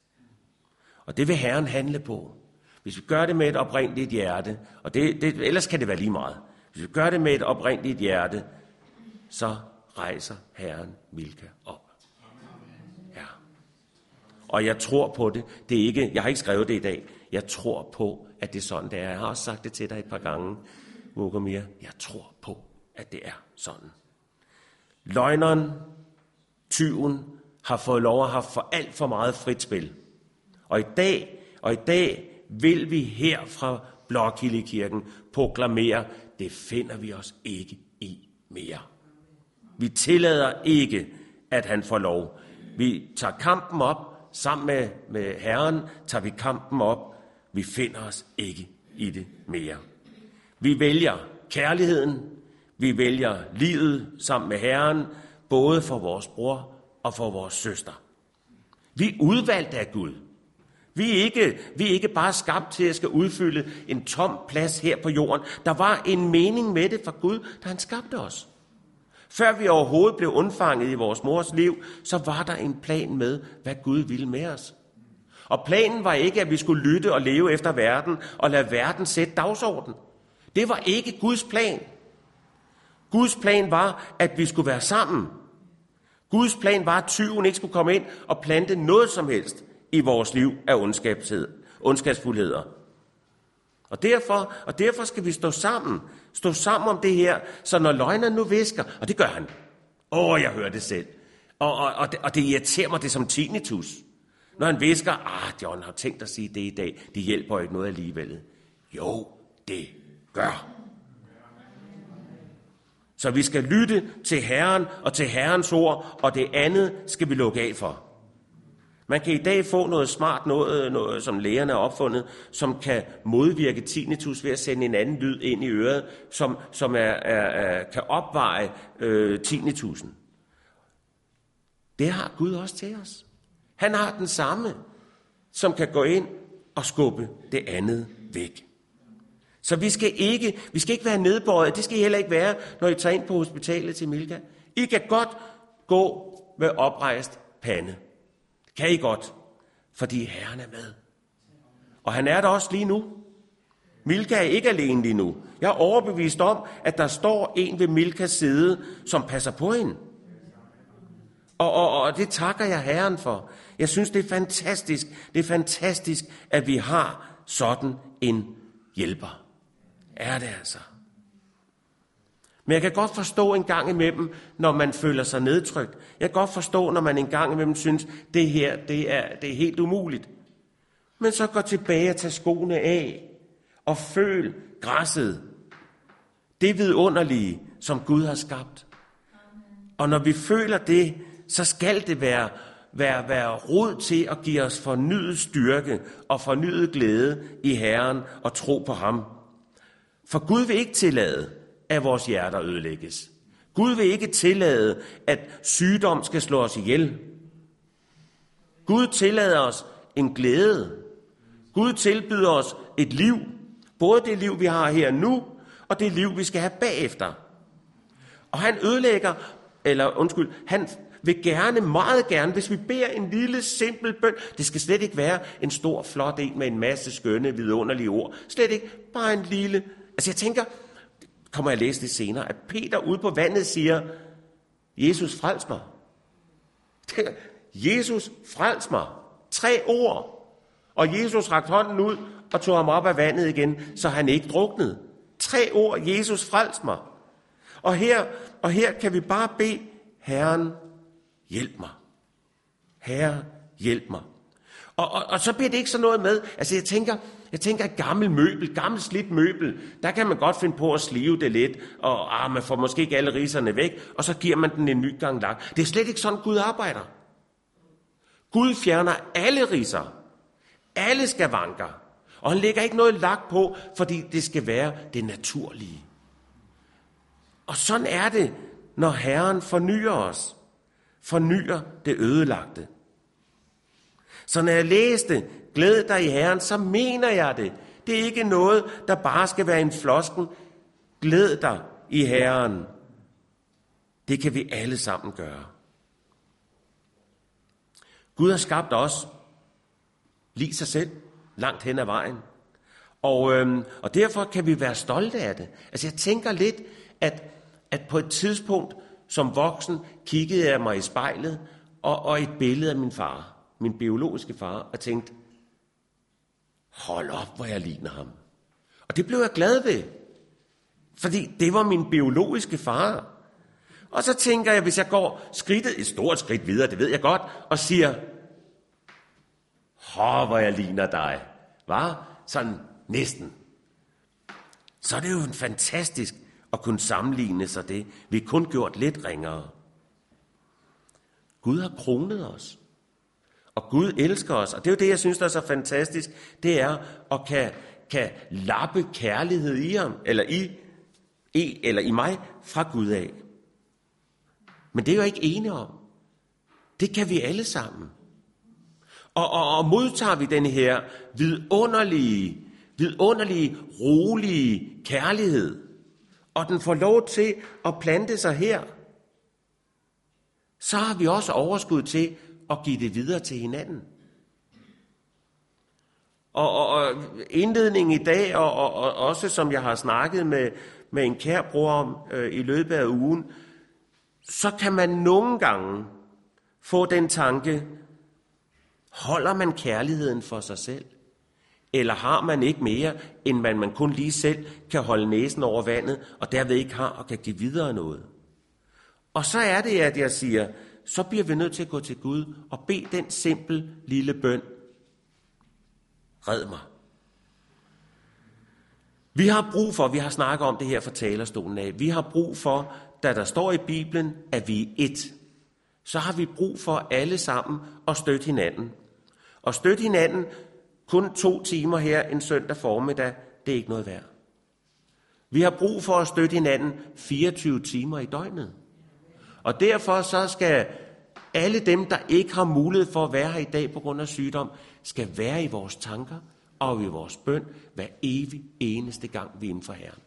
Og det vil Herren handle på. Hvis vi gør det med et oprindeligt hjerte, og ellers kan det være lige meget. Hvis vi gør det med et oprindeligt hjerte, så rejser Herren Milka op. Ja. Og jeg tror på det. Det er ikke, jeg har ikke skrevet det i dag. Jeg tror på, at det er sådan, det er. Jeg har også sagt det til dig et par gange, Mugomir. Jeg tror på, at det er sådan. Løgneren, tyven, har fået lov at have for alt for meget frit spil. Og i dag vil vi her fra Blåkildekirken proklamere, det finder vi os ikke i mere. Vi tillader ikke, at han får lov. Vi tager kampen op, sammen med Herren tager vi kampen op. Vi finder os ikke i det mere. Vi vælger kærligheden, vi vælger livet sammen med Herren, både for vores bror og for vores søster. Vi er udvalgt af Gud. Vi er ikke bare skabt til at skal udfylde en tom plads her på jorden. Der var en mening med det fra Gud, da han skabte os. Før vi overhovedet blev undfanget i vores mors liv, så var der en plan med, hvad Gud ville med os. Og planen var ikke, at vi skulle lytte og leve efter verden og lade verden sætte dagsorden. Det var ikke Guds plan. Guds plan var, at vi skulle være sammen. Guds plan var, at tyven ikke skulle komme ind og plante noget som helst i vores liv af ondskabsfuldheder. Og derfor skal vi stå sammen. Stå sammen om det her, så når løgneren nu visker, og det gør han. Jeg hører det selv. Og det irriterer mig, det som tinnitus. Når han visker, John har tænkt at sige det i dag, det hjælper ikke noget alligevel. Jo, det gør. Så vi skal lytte til Herren og til Herrens ord, og det andet skal vi lukke af for. Man kan i dag få noget smart, noget som lægerne har opfundet, som kan modvirke tinnitus ved at sende en anden lyd ind i øret, som kan opveje tinnitusen. Det har Gud også til os. Han har den samme, som kan gå ind og skubbe det andet væk. Så vi skal ikke være nedbøjet. Det skal I heller ikke være, når I tager ind på hospitalet til Milka. I kan godt gå med oprejst pande. Kan I godt, fordi Herren er med. Og han er der også lige nu. Milka er ikke alene lige nu. Jeg er overbevist om, at der står en ved Milkas side, som passer på hende. Og det takker jeg Herren for. Jeg synes, det er fantastisk. Det er fantastisk, at vi har sådan en hjælper. Er det altså. Men jeg kan godt forstå en gang imellem, når man føler sig nedtrykt. Jeg kan godt forstå, når man en gang imellem synes, det her, det er helt umuligt. Men så gå tilbage og tag skoene af og føl græsset. Det vidunderlige, som Gud har skabt. Og når vi føler det, så skal det være rod til at give os fornyet styrke og fornyet glæde i Herren og tro på ham. For Gud vil ikke tillade, at vores hjerter ødelægges. Gud vil ikke tillade, at sygdom skal slå os ihjel. Gud tillader os en glæde. Gud tilbyder os et liv. Både det liv, vi har her nu, og det liv, vi skal have bagefter. Og han han vil gerne, meget gerne, hvis vi beder en lille, simpel bøn. Det skal slet ikke være en stor, flot en med en masse skønne, vidunderlige ord. Slet ikke, bare en lille. Altså jeg tænker, kommer jeg at læse det senere, at Peter ude på vandet siger, Jesus, frels mig. Jesus, frels mig. 3 ord. Og Jesus rakte hånden ud og tog ham op af vandet igen, så han ikke druknede. 3 ord, Jesus, frels mig. Og her kan vi bare bede, Herren, hjælp mig. Herre, hjælp mig. Og så bliver det ikke sådan noget med, altså jeg tænker et gammelt slidt møbel, der kan man godt finde på at slive det lidt, og man får måske ikke alle riserne væk, og så giver man den en ny gang lak. Det er slet ikke sådan, Gud arbejder. Gud fjerner alle riser, alle skavanker, og han lægger ikke noget lak på, fordi det skal være det naturlige. Og sådan er det, når Herren fornyer os, fornyer det ødelagte. Så når jeg læste, glæd dig i Herren, så mener jeg det. Det er ikke noget, der bare skal være en floskel. Glæd dig i Herren. Det kan vi alle sammen gøre. Gud har skabt os lige sig selv, langt hen ad vejen. Og derfor kan vi være stolte af det. Altså jeg tænker lidt, at på et tidspunkt som voksen kiggede jeg mig i spejlet og et billede af min far, min biologiske far, og tænkte, hold op, hvor jeg ligner ham. Og det blev jeg glad ved, fordi det var min biologiske far. Og så tænker jeg, hvis jeg går et stort skridt videre, det ved jeg godt, og siger, hvor jeg ligner dig, var sådan næsten. Så er det jo fantastisk at kunne sammenligne sig det. Vi er kun gjort lidt ringere. Gud har kronet os. Og Gud elsker os. Og det er jo det, jeg synes, der er så fantastisk. Det er at kan lappe kærlighed i ham, eller i mig, fra Gud af. Men det er jo ikke enige om. Det kan vi alle sammen. Og modtager vi den her vidunderlige, rolige kærlighed, og den får lov til at plante sig her, så har vi også overskud til at give det videre til hinanden. Og indledningen i dag, og også som jeg har snakket med en kær bror om i løbet af ugen, så kan man nogle gange få den tanke, holder man kærligheden for sig selv? Eller har man ikke mere, end man kun lige selv kan holde næsen over vandet, og derved ikke har og kan give videre noget? Og så er det, at jeg siger, så bliver vi nødt til at gå til Gud og bede den simple lille bøn. Red mig. Vi har brug for, vi har snakket om det her fra talerstolen af, vi har brug for, da der står i Bibelen, at vi er ét, så har vi brug for alle sammen at støtte hinanden. Og støtte hinanden kun 2 timer her en søndag formiddag, det er ikke noget værd. Vi har brug for at støtte hinanden 24 timer i døgnet. Og derfor så skal alle dem, der ikke har mulighed for at være her i dag på grund af sygdom, skal være i vores tanker og i vores bøn hver evig eneste gang, vi er inden for Herren.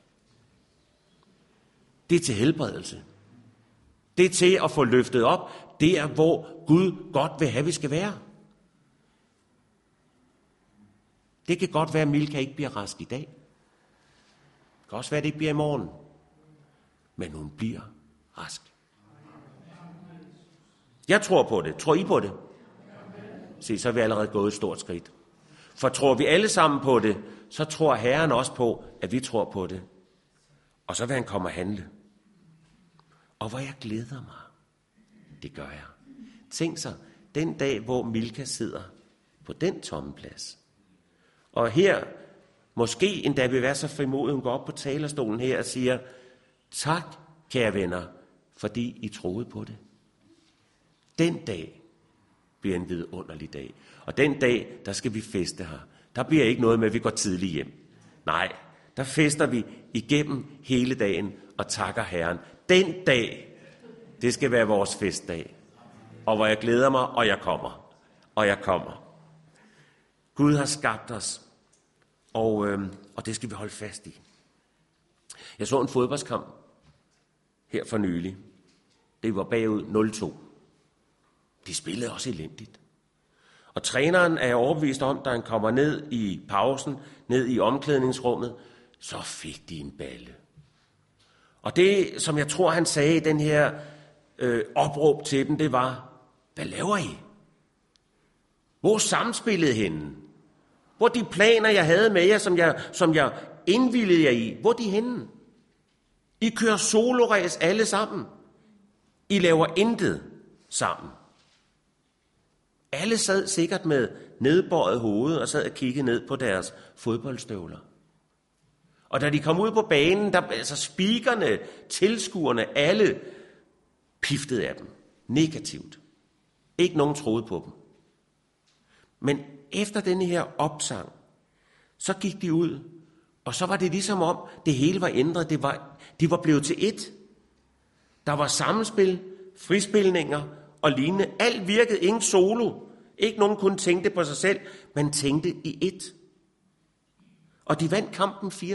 Det er til helbredelse. Det er til at få løftet op der, hvor Gud godt vil have, vi skal være. Det kan godt være, at Milka ikke bliver rask i dag. Det kan også være, at det ikke bliver i morgen. Men hun bliver rask. Jeg tror på det. Tror I på det? Se, så er vi allerede gået et stort skridt. For tror vi alle sammen på det, så tror Herren også på, at vi tror på det. Og så vil han komme og handle. Og hvor jeg glæder mig, det gør jeg. Tænk sig, den dag, hvor Milka sidder på den tomme plads. Og her, måske endda vil være så frimodig, hun går op på talerstolen her og siger, tak, kære venner, fordi I troede på det. Den dag bliver en vidunderlig dag. Og den dag, der skal vi feste her. Der bliver ikke noget med, at vi går tidligt hjem. Nej, der fester vi igennem hele dagen og takker Herren. Den dag, det skal være vores festdag. Og hvor jeg glæder mig, og jeg kommer. Og jeg kommer. Gud har skabt os, og det skal vi holde fast i. Jeg så en fodboldskamp her for nylig. Det var bagud 0-2. De spillede også elendigt. Og træneren er overbevist om, da han kommer ned i pausen, ned i omklædningsrummet, så fik de en balle. Og det, som jeg tror, han sagde i den her opråb til dem, det var, hvad laver I? Hvor samspillede henne? Hvor de planer, jeg havde med jer, som jeg indvildede jer i, hvor er de henne? I kører soloræs alle sammen. I laver intet sammen. Alle sad sikkert med nedbøjet hoved og sad og kiggede ned på deres fodboldstøvler. Og da de kom ud på banen, altså speakerne, tilskuerne, alle piftede af dem. Negativt. Ikke nogen troede på dem. Men efter denne her opsang, så gik de ud, og så var det ligesom om, det hele var ændret. De var blevet til ét. Der var sammenspil, frispilninger og lignende. Alt virkede, ingen solo. Ikke nogen kunne tænke på sig selv, men tænkte i ét. Og de vandt kampen 4-2.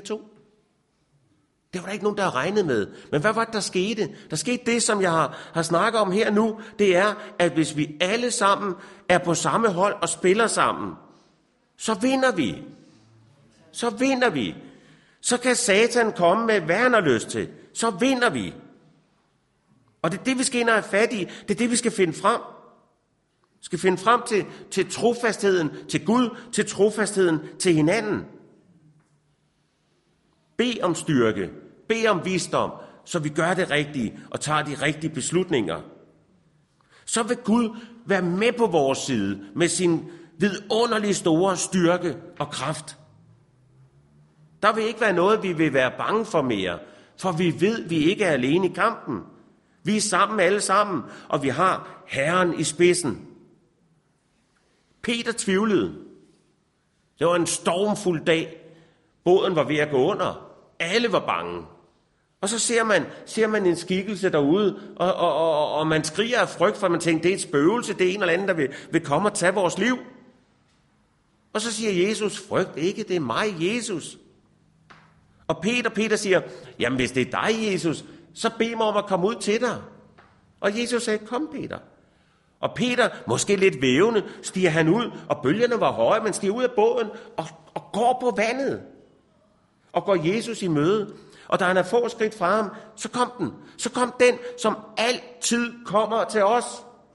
Det var der ikke nogen, der regnede med. Men hvad var det, der skete? Der skete det, som jeg har snakket om her nu. Det er, at hvis vi alle sammen er på samme hold og spiller sammen, så vinder vi. Så vinder vi. Så kan Satan komme med, hvad han har lyst til. Så vinder vi. Og det er det, vi skal ind og have fat i. Det er det, vi skal finde frem. Vi skal finde frem til trofastheden til Gud, til trofastheden til hinanden. Bed om styrke, bed om visdom, så vi gør det rigtige og tager de rigtige beslutninger. Så vil Gud være med på vores side med sin vidunderlige store styrke og kraft. Der vil ikke være noget, vi vil være bange for mere, for vi ved, vi ikke er alene i kampen. Vi er sammen alle sammen, og vi har Herren i spidsen. Peter tvivlede. Det var en stormfuld dag. Båden var ved at gå under. Alle var bange. Og så ser man en skikkelse derude, og man skriger af frygt, for man tænker, det er et spøgelse, det er en eller anden, der vil komme og tage vores liv. Og så siger Jesus, frygt ikke, det er mig, Jesus. Og Peter siger, jamen hvis det er dig, Jesus, så bed mig om at komme ud til dig. Og Jesus sagde, kom Peter. Og Peter, måske lidt vævende, stiger han ud, og bølgerne var høje, men stiger ud af båden og går på vandet. Og går Jesus i møde. Og da han er få skridt fra ham, så kom den. Så kom den, som altid kommer til os.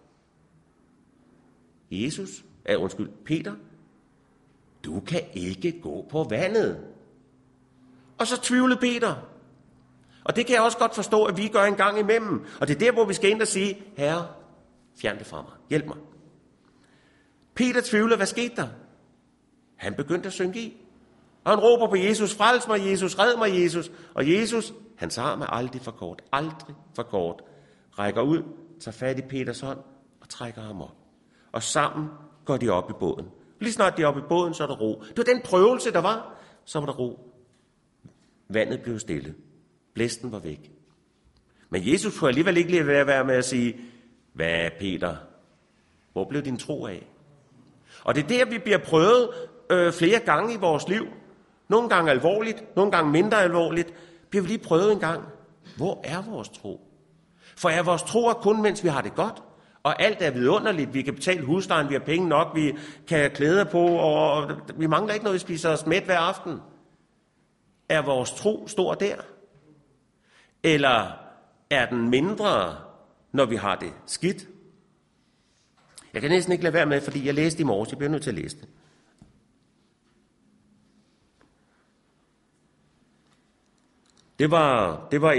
Peter, du kan ikke gå på vandet. Og så tvivlede Peter. Og det kan jeg også godt forstå, at vi gør en gang imellem. Og det er der, hvor vi skal ind og sige, Herre, fjern det fra mig. Hjælp mig. Peter tvivlede, hvad skete der? Han begyndte at synge i. Og han råber på Jesus, frels mig Jesus, red mig Jesus. Og Jesus, hans arm er aldrig for kort, rækker ud, tager fat i Peters hånd og trækker ham op. Og sammen går de op i båden. Lige snart de er oppe i båden, så er der ro. Det var den prøvelse, der var. Så var der ro. Vandet blev stille. Blæsten var væk. Men Jesus kunne alligevel ikke være med at sige, hvad Peter, hvor blev din tro af? Og det er der, vi bliver prøvet flere gange i vores liv. Nogle gange alvorligt, nogle gange mindre alvorligt. Bliver vi lige prøvet en gang. Hvor er vores tro? For er vores tro kun, mens vi har det godt? Og alt er vidunderligt. Vi kan betale huslejen, vi har penge nok, vi kan klæde på, og vi mangler ikke noget, vi spiser os mæt hver aften. Er vores tro stor der? Eller er den mindre, når vi har det skidt? Jeg kan næsten ikke lade være med, fordi jeg læste i morges. Jeg bliver nødt til at læse det. Det var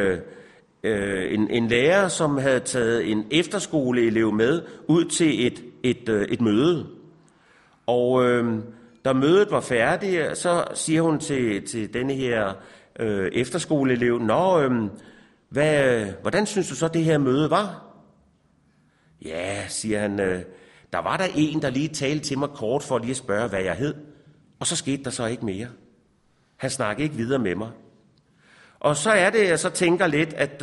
en lærer, som havde taget en efterskoleelev med ud til et møde. Og da mødet var færdigt, så siger hun til denne her efterskoleelev, hvordan synes du så, det her møde var? Ja, siger han, der var der en, der lige talte til mig kort for lige at spørge, hvad jeg hed. Og så skete der så ikke mere. Han snakkede ikke videre med mig. Og så er det, jeg så tænker lidt, at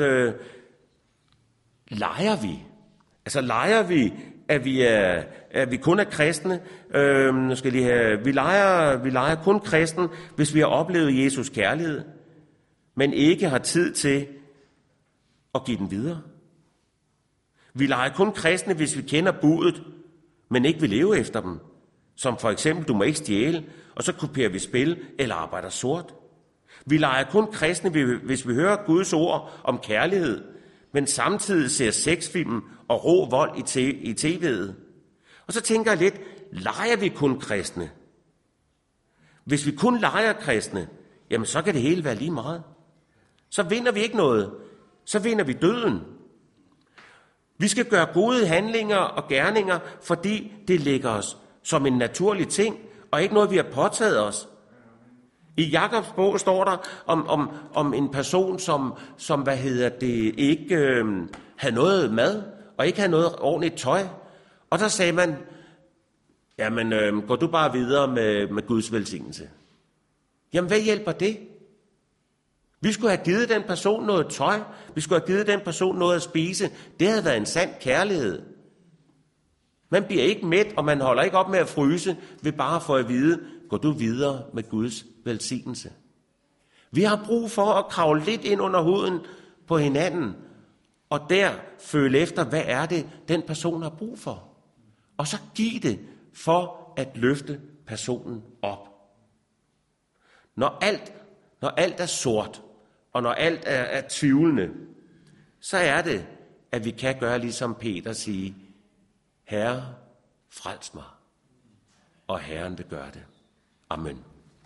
leger vi? Altså leger vi, at vi kun er kristne? Vi leger kun kristen, hvis vi har oplevet Jesus kærlighed, men ikke har tid til at give den videre. Vi leger kun kristne, hvis vi kender budet, men ikke vil leve efter dem. Som for eksempel, du må ikke stjæle, og så kopierer vi spil eller arbejder sort. Vi leger kun kristne, hvis vi hører Guds ord om kærlighed, men samtidig ser sexfilm og rå vold i tv'et. Og så tænker jeg lidt, leger vi kun kristne? Hvis vi kun leger kristne, jamen så kan det hele være lige meget. Så vinder vi ikke noget. Så vinder vi døden. Vi skal gøre gode handlinger og gerninger, fordi det ligger os som en naturlig ting, og ikke noget, vi har påtaget os. I Jakobs bog står der om en person, som ikke havde noget mad, og ikke havde noget ordentligt tøj. Og der sagde man, jamen går du bare videre med Guds velsignelse. Jamen hvad hjælper det? Vi skulle have givet den person noget tøj, vi skulle have givet den person noget at spise. Det havde været en sand kærlighed. Man bliver ikke mæt, og man holder ikke op med at fryse, ved bare for at vide, går du videre med Guds velsignelse. Vi har brug for at kravle lidt ind under huden på hinanden, og der føle efter, hvad er det, den person har brug for. Og så giv det for at løfte personen op. Når alt er sort, og når alt er tvivlende, så er det, at vi kan gøre ligesom Peter sige, Herre, frels mig, og Herren vil gøre det. Amen.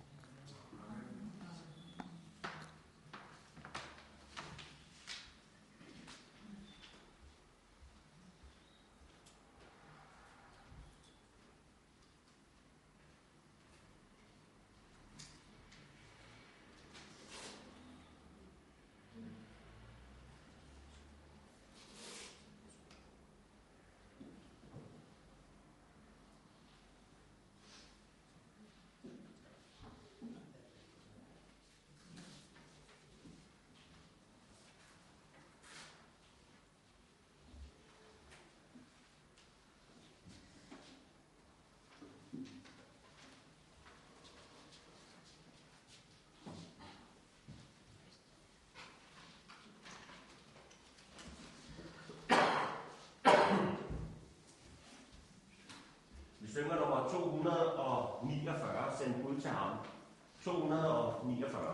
Vi synger nummer 249, send Gud til ham. 249.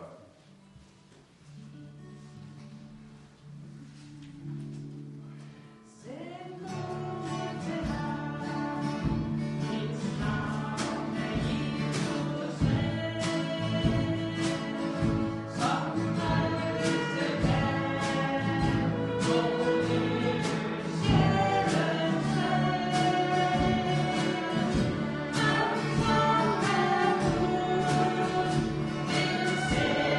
Yeah.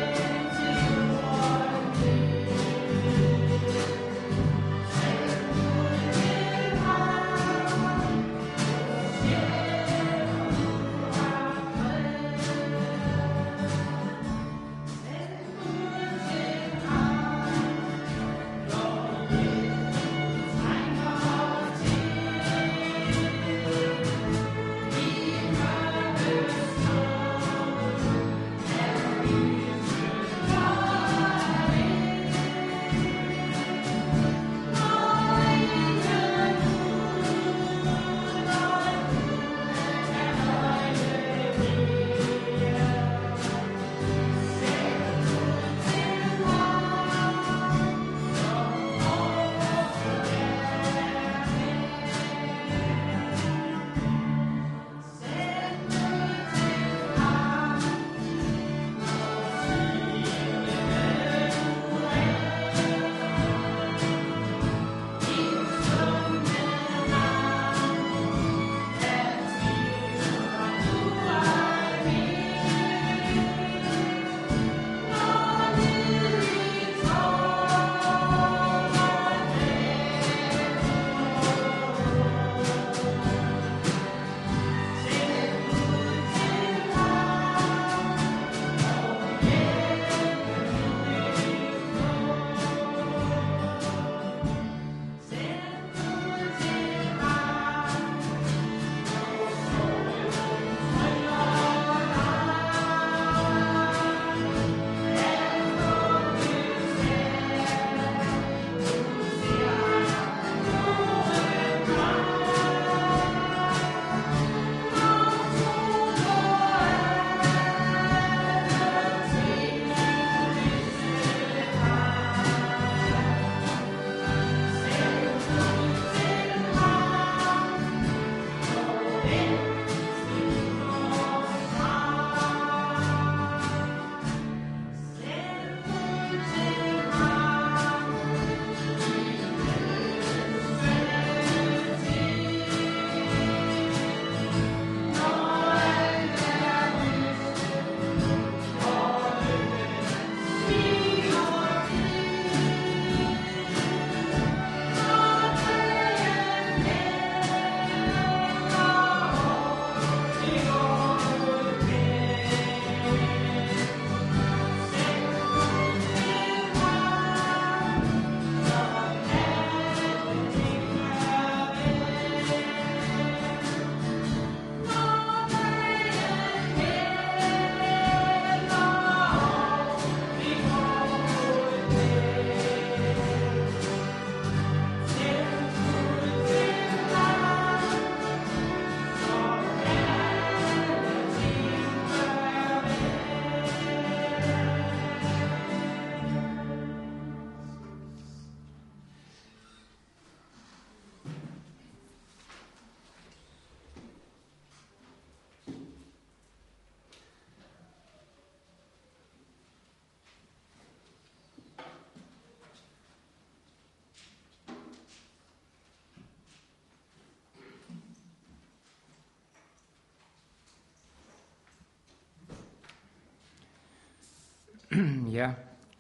Ja.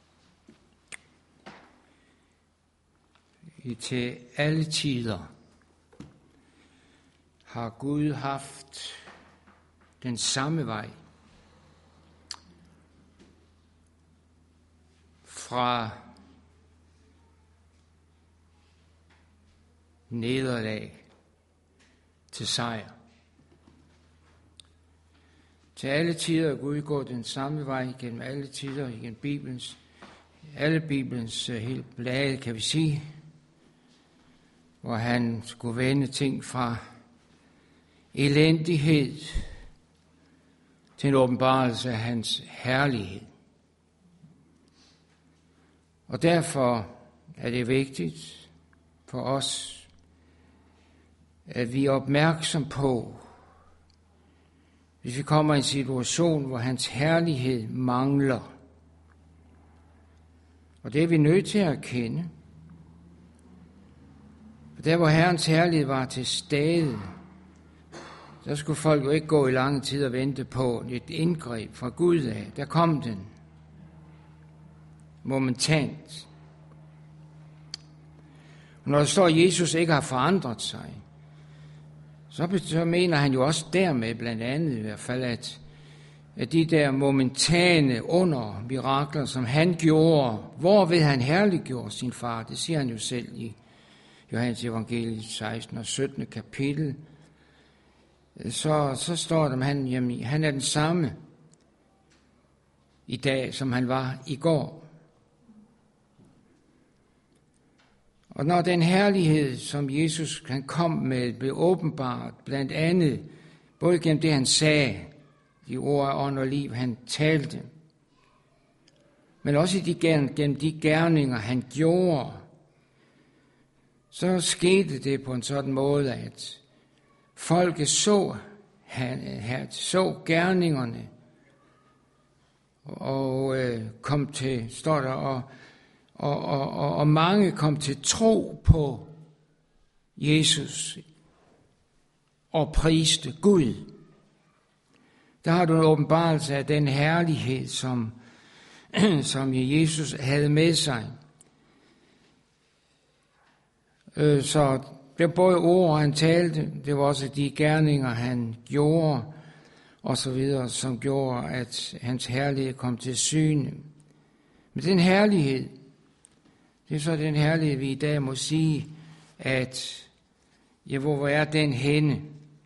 Til alle tider har Gud haft den samme vej fra nederlag til sejr. Til alle tider er Gud gået den samme vej gennem alle tider, igennem alle Bibelens hele blade, kan vi sige, hvor han skulle vende ting fra elendighed til en åbenbarelse af hans herlighed. Og derfor er det vigtigt for os, at vi er opmærksom på, hvis vi kommer i en situation, hvor hans herlighed mangler. Og det er vi nødt til at erkende. For der, hvor Herrens herlighed var til stede, der skulle folk jo ikke gå i lange tid og vente på et indgreb fra Gud af. Der kom den. Momentant. Og når der står, at Jesus ikke har forandret sig, så mener han jo også dermed, blandt andet i hvert fald, at de der momentane under mirakler, som han gjorde, hvorved han herliggjorde sin far, det siger han jo selv i Johannes evangeliet 16 og 17. kapitel, så står der om han er den samme i dag, som han var i går. Og når den herlighed, som Jesus han kom med, blev åbenbart, blandt andet, både gennem det, han sagde, de ord af ånd og liv, han talte, men også gennem de gerninger, han gjorde, så skete det på en sådan måde, at folket så gerningerne, og kom til, står der, og mange kom til tro på Jesus og priste Gud. Der har du en åbenbarelse af den herlighed, som Jesus havde med sig. Så det var både ord, han talte, det var også de gerninger, han gjorde, og så videre, som gjorde, at hans herlighed kom til syne. Men den herlighed, det er så den herlighed, vi i dag må sige, at ja, hvor er den henne?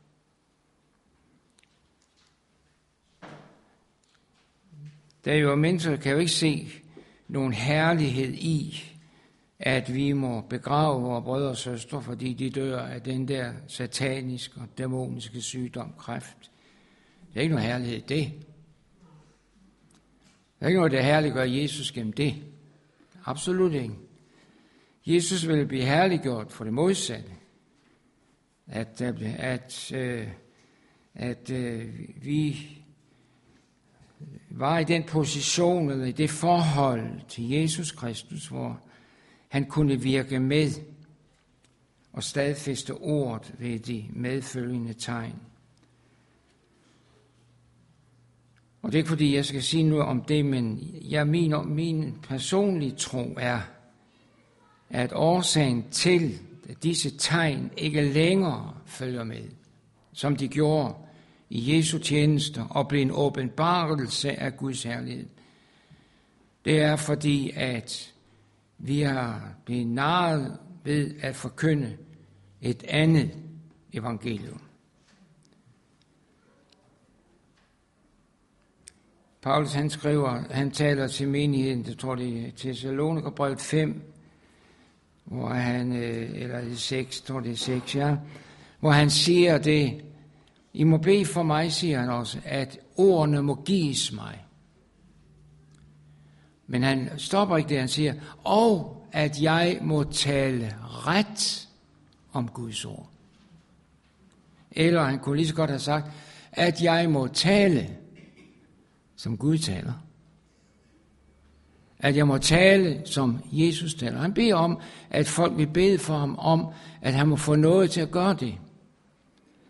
Der er jo mennesker, kan jo ikke se nogen herlighed i, at vi må begrave vores brødre og søstre, fordi de dør af den der sataniske og dæmoniske sygdom, kræft. Det er ikke noget herlighed i det. Der er ikke noget, der herliggør Jesus gennem det. Absolut ikke. Jesus ville blive herliggjort for det modsatte. At vi var i den position, eller i det forhold til Jesus Kristus, hvor han kunne virke med og stadfæste ordet ved de medfølgende tegn. Og det er ikke fordi, jeg skal sige noget om det, men min personlige tro er, at årsagen til, at disse tegn ikke længere følger med, som de gjorde i Jesu tjeneste og blev en åbenbarelse af Guds herlighed, det er fordi, at vi har blivet narret ved at forkynde et andet evangelium. Paulus han taler til menigheden, det tror det er Thessalonikerbrevet 5, hvor han, eller det er 6, tror det er 6, ja, hvor han siger det, I må bede for mig, siger han også, at ordene må gives mig. Men han stopper ikke det, han siger, og at jeg må tale ret om Guds ord. Eller han kunne lige så godt have sagt, at jeg må tale, som Gud taler. At jeg må tale, som Jesus taler. Han beder om, at folk vil bede for ham om, at han må få noget til at gøre det.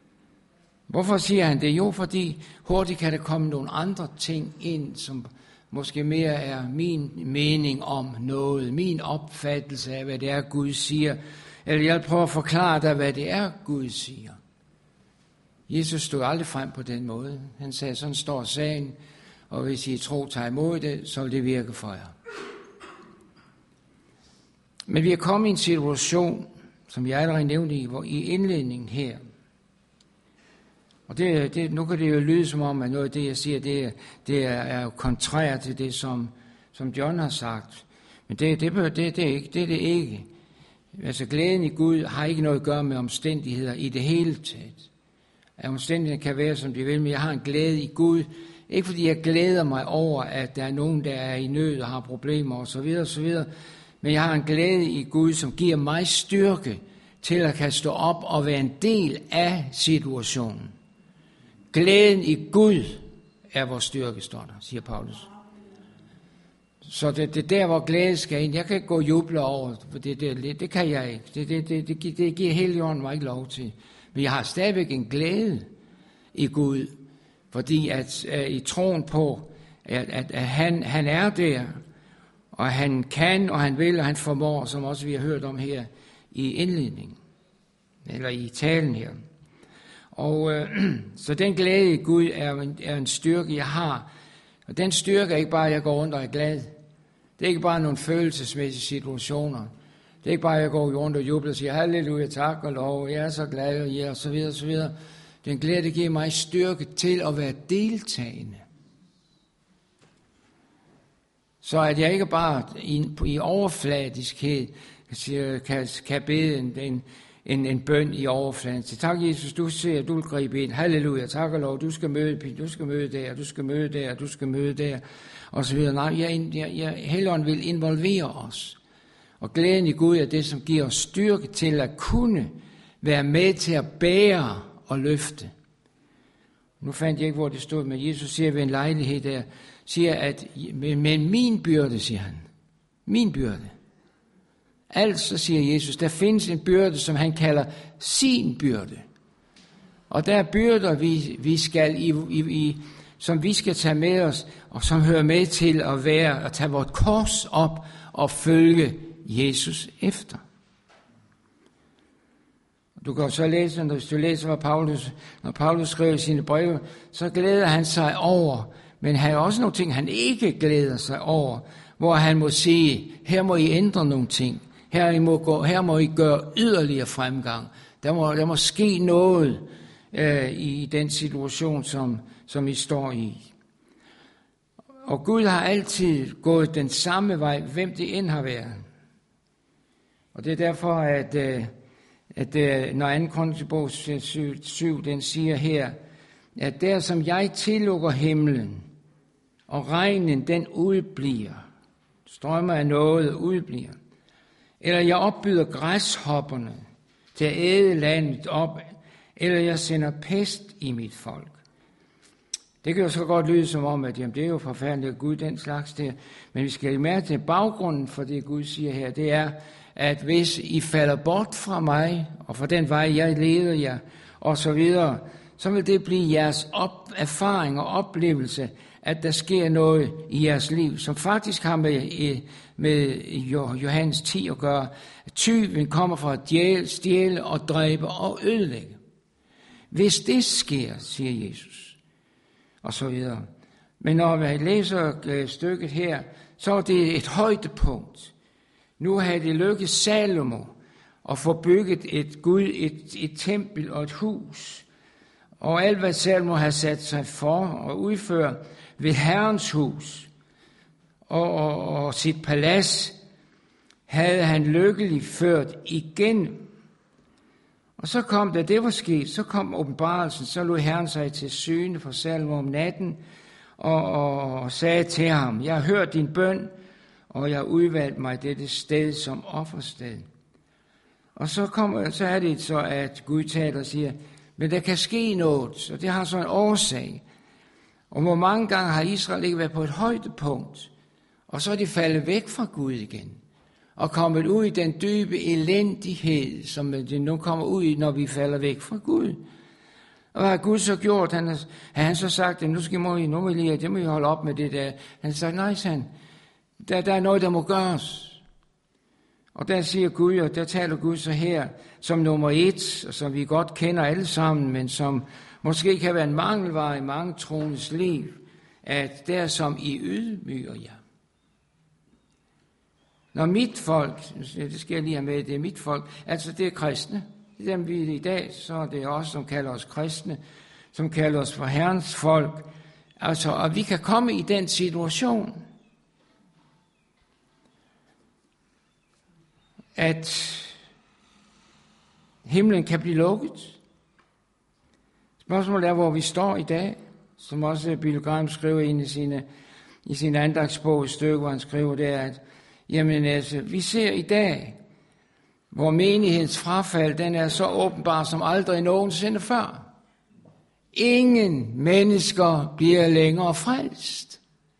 Hvorfor siger han det? Jo, fordi hurtigt kan der komme nogle andre ting ind, som måske mere er min mening om noget, min opfattelse af, hvad det er, Gud siger. Eller jeg prøver at forklare dig, hvad det er, Gud siger. Jesus stod aldrig frem på den måde. Han sagde, sådan står sagen, og hvis I tro tager imod det, så vil det virke for jer. Men vi er kommet i en situation, som jeg allerede nævnte i indledningen her. Og nu kan det jo lyde som om, at noget af det, jeg siger, det er jo kontrær til det, som John har sagt. Men det er det ikke. Altså glæden i Gud har ikke noget at gøre med omstændigheder i det hele taget. At omstændigheder kan være, som de vil, men jeg har en glæde i Gud. Ikke fordi jeg glæder mig over, at der er nogen, der er i nød og har problemer osv., men jeg har en glæde i Gud, som giver mig styrke til at kan stå op og være en del af situationen. Glæden i Gud er vores styrke, står der, siger Paulus. Så det er der, hvor glæde skal ind. Jeg kan ikke gå og juble over, for det kan jeg ikke. Det giver Helligånden mig ikke lov til. Men jeg har stadigvæk en glæde i Gud, fordi at i troen på, at han er der, og han kan, og han vil, og han formår, som også vi har hørt om her i indledningen, eller i talen her. Og så den glæde i Gud er en styrke, jeg har. Og den styrke er ikke bare, at jeg går rundt og er glad. Det er ikke bare nogle følelsesmæssige situationer. Det er ikke bare, at jeg går rundt og jubler og siger, halleluja, tak og lov, jeg er så glad, og ja, og så videre, og så videre. Den glæde, det giver mig styrke til at være deltagende. Så at jeg ikke bare i overfladiskhed kan bede en bøn i overfladen. Så tak, Jesus, du ser, du vil gribe ind. Halleluja, tak og lov, du skal møde der, du skal møde der, du skal møde der, og så videre. Nej, Helligånden vil involvere os. Og glæden i Gud er det, som giver os styrke til at kunne være med til at bære og løfte. Nu fandt jeg ikke, hvor det stod, men Jesus siger ved en lejlighed der, siger, at men min byrde, siger han. Min byrde. Altså, siger Jesus, der findes en byrde, som han kalder sin byrde. Og der er byrder, som vi skal tage med os, og som hører med til at tage vores kors op og følge Jesus efter. Du kan så læse, hvis du læser, når Paulus skriver sine breve, så glæder han sig over, men han har også nogle ting, han ikke glæder sig over, hvor han må sige, her må I ændre nogle ting, her må I gøre yderligere fremgang, der må ske noget i den situation, som I står i. Og Gud har altid gået den samme vej, hvem det end har været. Og det er derfor, at når 2. Korintherbog 7, den siger her, at der som jeg tilukker himlen, og regnen den udbliver, strømmer af noget udbliver, eller jeg opbyder græshopperne til at æde landet op, eller jeg sender pest i mit folk. Det kan jo så godt lyde som om, at jamen, det er jo forfærdeligt, at Gud den slags der, men vi skal mærke til baggrunden for det, Gud siger her, det er, at hvis I falder bort fra mig, og fra den vej, jeg leder jer, og så videre, så vil det blive jeres erfaring og oplevelse, at der sker noget i jeres liv, som faktisk har med Johannes 10 at gøre. Tyven kommer fra at stjæle og dræbe og ødelægge. Hvis det sker, siger Jesus, og så videre. Men når vi læser stykket her, så er det et højdepunkt. Nu har det lykkedes Salomo at få bygget et tempel og et hus. Og alt hvad Salomo har sat sig for at udføre ved Herrens hus og sit palads, havde han lykkeligt ført igen. Og så kom det var sket, så kom åbenbarelsen, så lod Herren sig til syne for Salomo om natten og sagde til ham, jeg har hørt din bøn, og jeg har udvalgt mig dette sted som offersted. Og så er det så, at Gud taler og siger, men der kan ske noget, og det har så en årsag. Og hvor mange gange har Israel ikke været på et højdepunkt, og så er de faldet væk fra Gud igen, og kommet ud i den dybe elendighed, som det nu kommer ud i, når vi falder væk fra Gud. Og hvad har Gud så gjort? Han så sagt, at nu må I holde op med det der. Han sagde, nej, der er noget, der må gøres. Og der siger Gud, og der taler Gud så her, som nummer 1, som vi godt kender alle sammen, men som måske kan være en mangelvare i mange troendes liv, at der som I ydmyger jer. Når mit folk, det skal jeg lige have med, det er mit folk, altså det er kristne, det er dem vi i dag, så er det os, som kalder os kristne, som kalder os for Herrens folk, altså, og vi kan komme i den situation, at himlen kan blive lukket. Spørgsmålet er, hvor vi står i dag, som også Billy Graham skriver ind i sin andagsbog, et stykke, hvor han skriver der, at jamen altså, vi ser i dag, hvor menighedens frafald, den er så åbenbar som aldrig nogensinde før. Ingen mennesker bliver længere frelst.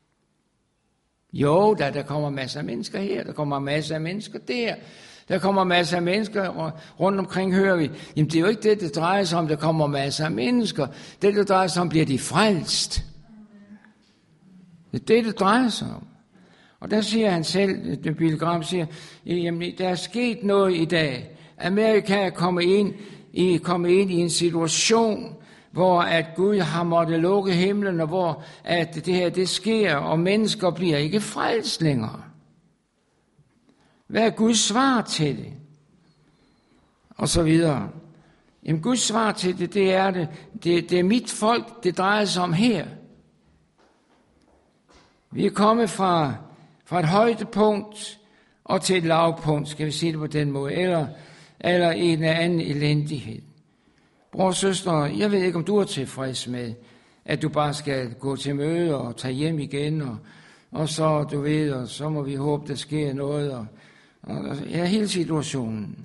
Jo, der kommer masser af mennesker her, der kommer masser af mennesker der kommer masser af mennesker, og rundt omkring hører vi, jamen det er jo ikke det, det drejer sig om, der kommer masser af mennesker. Det drejer sig om, bliver de frelst. Det er det drejer sig om. Og der siger han selv, Billy Graham siger, jamen der er sket noget i dag. Amerika er kommet ind i en situation, hvor at Gud har måttet lukke himlen, og hvor at det her det sker, og mennesker bliver ikke frelst længere. Hvad er Guds svar til det? Og så videre. Jamen Guds svar til det, det er mit folk, det drejer sig om her. Vi er kommet fra et højdepunkt og til et lavpunkt, skal vi sige det på den måde, eller en anden elendighed. Bror og søster, jeg ved ikke, om du er tilfreds med, at du bare skal gå til møde og tage hjem igen, og så, du ved, og så må vi håbe, der sker noget, og hele situationen.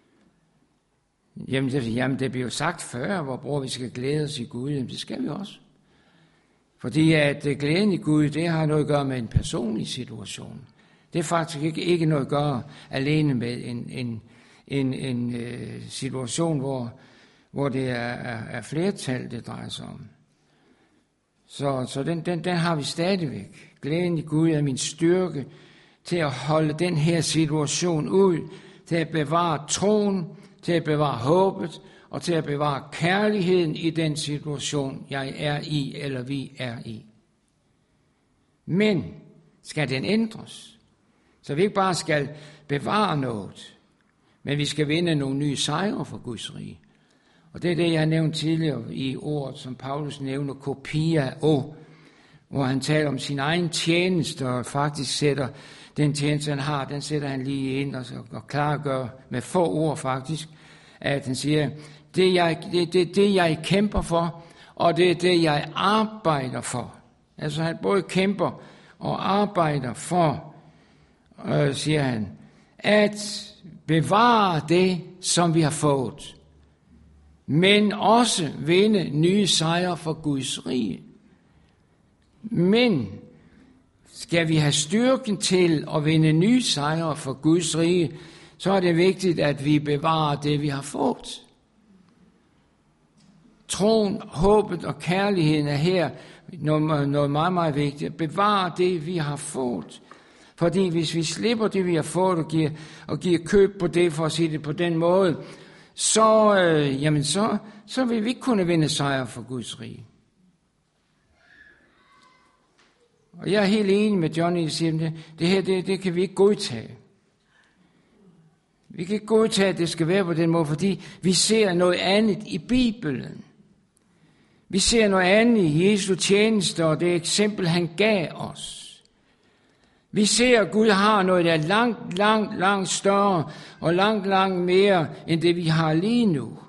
Jamen, det bliver jo sagt før, hvor bror, vi skal glæde os i Gud, jamen det skal vi også. Fordi at glæden i Gud, det har noget at gøre med en personlig situation. Det er faktisk ikke noget at gøre alene med en situation, hvor det er flertal, det drejer sig om. Så den har vi stadigvæk. Glæden i Gud er min styrke til at holde den her situation ud, til at bevare troen, til at bevare håbet, og til at bevare kærligheden i den situation, jeg er i, eller vi er i. Men skal den ændres, så vi ikke bare skal bevare noget, men vi skal vinde nogle nye sejre for Guds rige. Og det er det, jeg har nævnt tidligere i ordet, som Paulus nævner, kopiao, hvor han taler om sin egen tjeneste, og faktisk sætter den tjeneste, han har, den sætter han lige ind og klargør med få ord faktisk, at han siger, det er det, jeg kæmper for, og det er det, jeg arbejder for. Altså han både kæmper og arbejder for, siger han, at bevare det, som vi har fået, men også vinde nye sejre for Guds rige. Men skal vi have styrken til at vinde nye sejre for Guds rige, så er det vigtigt, at vi bevarer det, vi har fået. Troen, håbet og kærligheden er her noget meget, meget vigtigt. Bevare det, vi har fået. Fordi hvis vi slipper det, vi har fået, og giver køb på det, for at sige det på den måde, så vil vi ikke kunne vinde sejre for Guds rige. Og jeg er helt enig med Johnny, der siger, det her, det kan vi ikke godtage. Vi kan ikke godtage, at det skal være på den måde, fordi vi ser noget andet i Bibelen. Vi ser noget andet i Jesu tjeneste, og det eksempel, han gav os. Vi ser, at Gud har noget, der er langt større, og langt mere, end det vi har lige nu.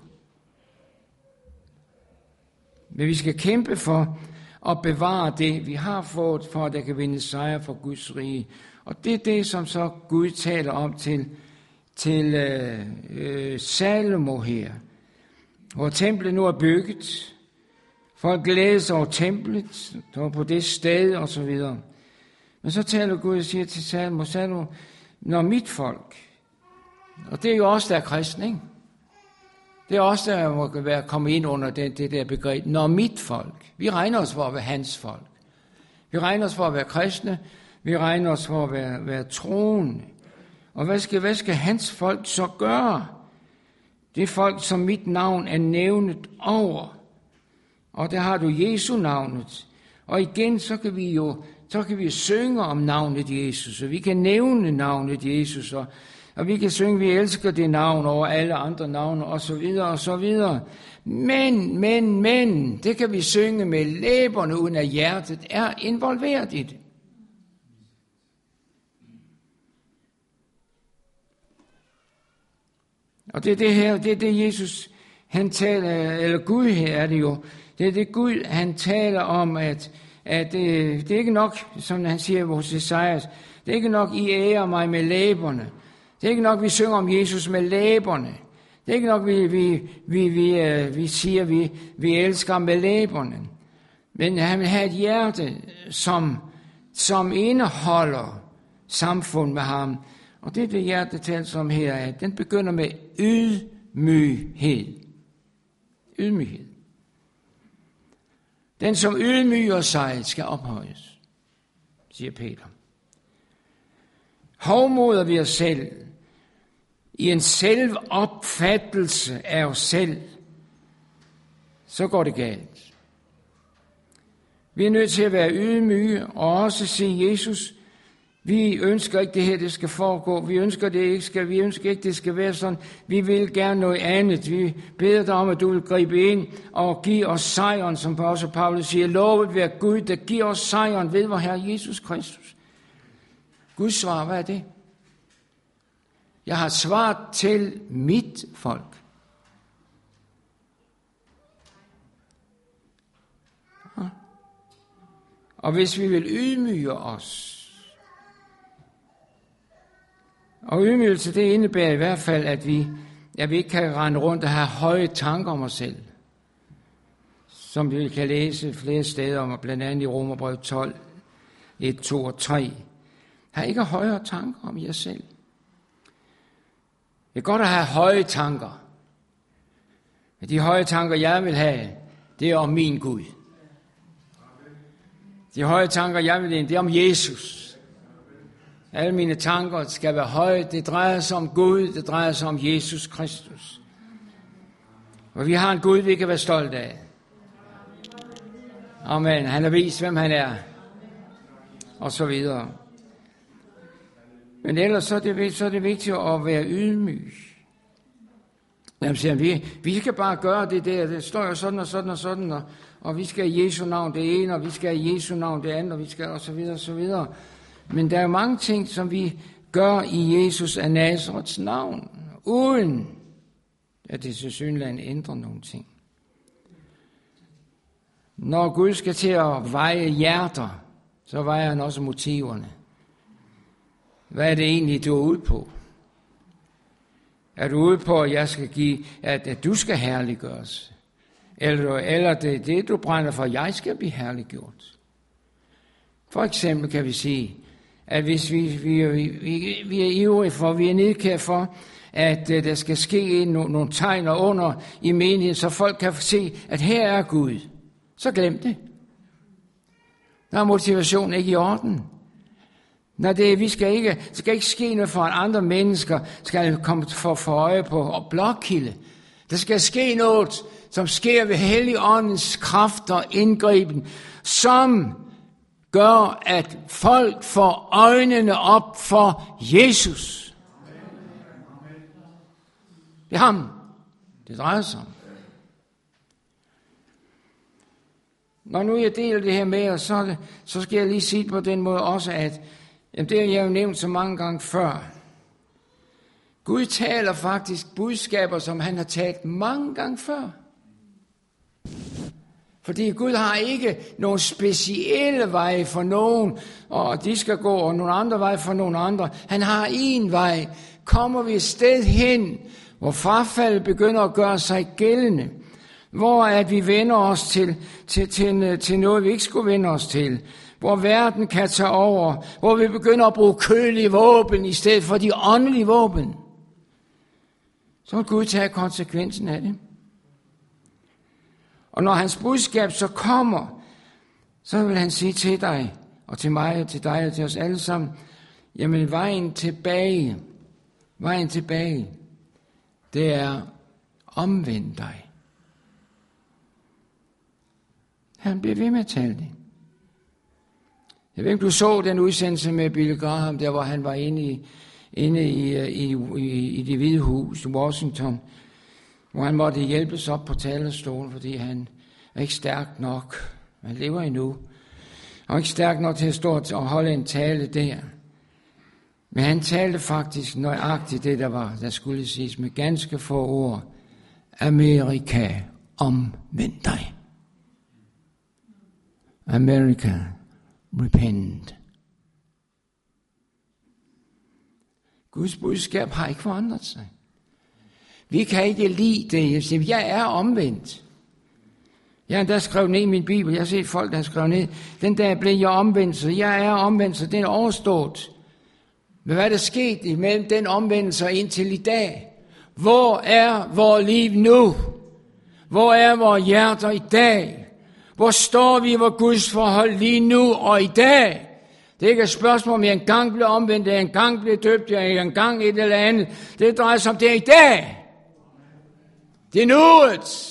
Men vi skal kæmpe for at bevare det, vi har fået, for at der kan vinde sejre for Guds rige. Og det er det, som så Gud taler om til Salomo her, hvor templet nu er bygget. Folk glæder sig over templet, der på det sted og så videre. Men så taler Gud og siger til Salomo, når mit folk, og det er jo også der er kristne, ikke? Det er også der må være kommet ind under det der begreb, når mit folk. Vi regner os for at være hans folk. Vi regner os for at være kristne. Vi regner os for at være troende. Og hvad skal hans folk så gøre? Det er folk, som mit navn er nævnet over. Og der har du Jesu navnet. Og igen, så kan vi synge om navnet Jesus. Og vi kan nævne navnet Jesus. Og vi kan synge, vi elsker det navn over alle andre navne, og så videre, og så videre. Men, det kan vi synge med læberne, uden at hjertet er involveret i det. Og det er det her, det er det Jesus, han taler, eller Gud her er det jo, det er det Gud, han taler om, at det er ikke nok, som han siger hos Esajas, det er ikke nok, I ærer mig med læberne. Det er ikke nok, vi synger om Jesus med læberne. Det er ikke nok, vi siger, vi elsker ham med læberne. Men han vil have et hjerte, som indeholder samfund med ham. Og det er det hjerte tales om her, at den begynder med ydmyghed. Ydmyghed. Den, som ydmyger sig, skal ophøjes, siger Peter. Hovmoder vi os selv i en selvopfattelse af os selv, så går det galt. Vi er nødt til at være ydmyge og også sige, Jesus, vi ønsker ikke det her, det skal foregå. Vi ønsker ikke, det skal være sådan. Vi vil gerne noget andet. Vi beder dig om, at du vil gribe ind og give os sejren, som også Paulus siger. Lovet være Gud, der giver os sejren ved vor Herre Jesus Kristus. Guds svar, hvad er det? Jeg har svaret til mit folk. Og hvis vi vil ydmyge os, og ydmygelse, det indebærer i hvert fald, at vi ikke kan rende rundt og have høje tanker om os selv, som vi kan læse flere steder om, blandt andet i Romerbrevet 12, 1, 2 og 3. Har ikke højere tanker om jer selv. Det er godt at have høje tanker. Men de høje tanker, jeg vil have, det er om min Gud. De høje tanker, jeg vil have, det er om Jesus. Alle mine tanker skal være høje. Det drejer sig om Gud, det drejer sig om Jesus Kristus. Og vi har en Gud, vi kan være stolte af. Amen. Han har vist, hvem han er. Og så videre. Men ellers så er det vigtigt at være ydmyg. Jamen siger vi skal bare gøre det der. Det står jo sådan og sådan og sådan. Og vi skal i Jesu navn det ene, og vi skal i Jesu navn det andet, og vi skal og så videre og så videre. Men der er jo mange ting, som vi gør i Jesus af Nazarets navn, uden at det tilsyneladende ændrer nogle ting. Når Gud skal til at veje hjerter, så vejer han også motiverne. Hvad er det egentlig, du er ude på? Er du ude på, at jeg skal give, at du skal herliggøres? Eller det, du brænder for, jeg skal blive herliggjort? For eksempel kan vi sige, at hvis vi er ivrige for, vi er nedkære for, at der skal ske nogle tegn og under i menigheden, så folk kan se, at her er Gud, så glem det. Der er motivationen ikke i orden. Når det skal ikke ske noget for, at andre mennesker skal komme for øje på blokkilde. Der skal ske noget, som sker ved Helligåndens kraft og indgriben, som gør, at folk får øjnene op for Jesus. Det er ham, det drejer sig om. Når nu jeg deler det her med os, så skal jeg lige sige på den måde også, at det har jeg jo nævnt så mange gange før. Gud taler faktisk budskaber, som han har talt mange gange før. Fordi Gud har ikke nogen specielle veje for nogen, og de skal gå, og nogle andre veje for nogle andre. Han har én vej. Kommer vi et sted hen, hvor frafaldet begynder at gøre sig gældende, hvor at vi vender os til noget, vi ikke skulle vende os til, hvor verden kan tage over, hvor vi begynder at bruge kølige våben i stedet for de åndelige våben, så vil Gud tage konsekvensen af det. Og når hans budskab så kommer, så vil han sige til dig, og til mig, og til dig, og til os alle sammen, jamen vejen tilbage, det er omvend dig. Han bliver ved med at tale det. Jeg ved ikke, du så den udsendelse med Billy Graham, der hvor han var inde i Det Hvide Hus i Washington, hvor han måtte hjælpes op på talerstolen, fordi han er ikke stærk nok. Han lever endnu. Han er ikke stærk nok til at stå og holde en tale der. Men han talte faktisk nøjagtigt det, der skulle siges med ganske få ord. Amerika, omvend dig. America, repent. Guds budskab har ikke forandret sig. Vi kan ikke lide det. Jeg siger, jeg er omvendt. Jeg har endda skrevet ned i min bibel. Jeg har set folk, der har skrevet ned. Den dag blev jeg omvendt, så jeg er omvendt, så den er overstået. Men hvad er der sket imellem den omvendelse og indtil i dag? Hvor er vores liv nu? Hvor er vores hjerter i dag? Hvor står vi i vores Guds forhold lige nu og i dag? Det er ikke et spørgsmål, om jeg engang blev omvendt, jeg engang blev døbt, jeg engang et eller andet. Det drejer sig om det i dag. Det er nuet.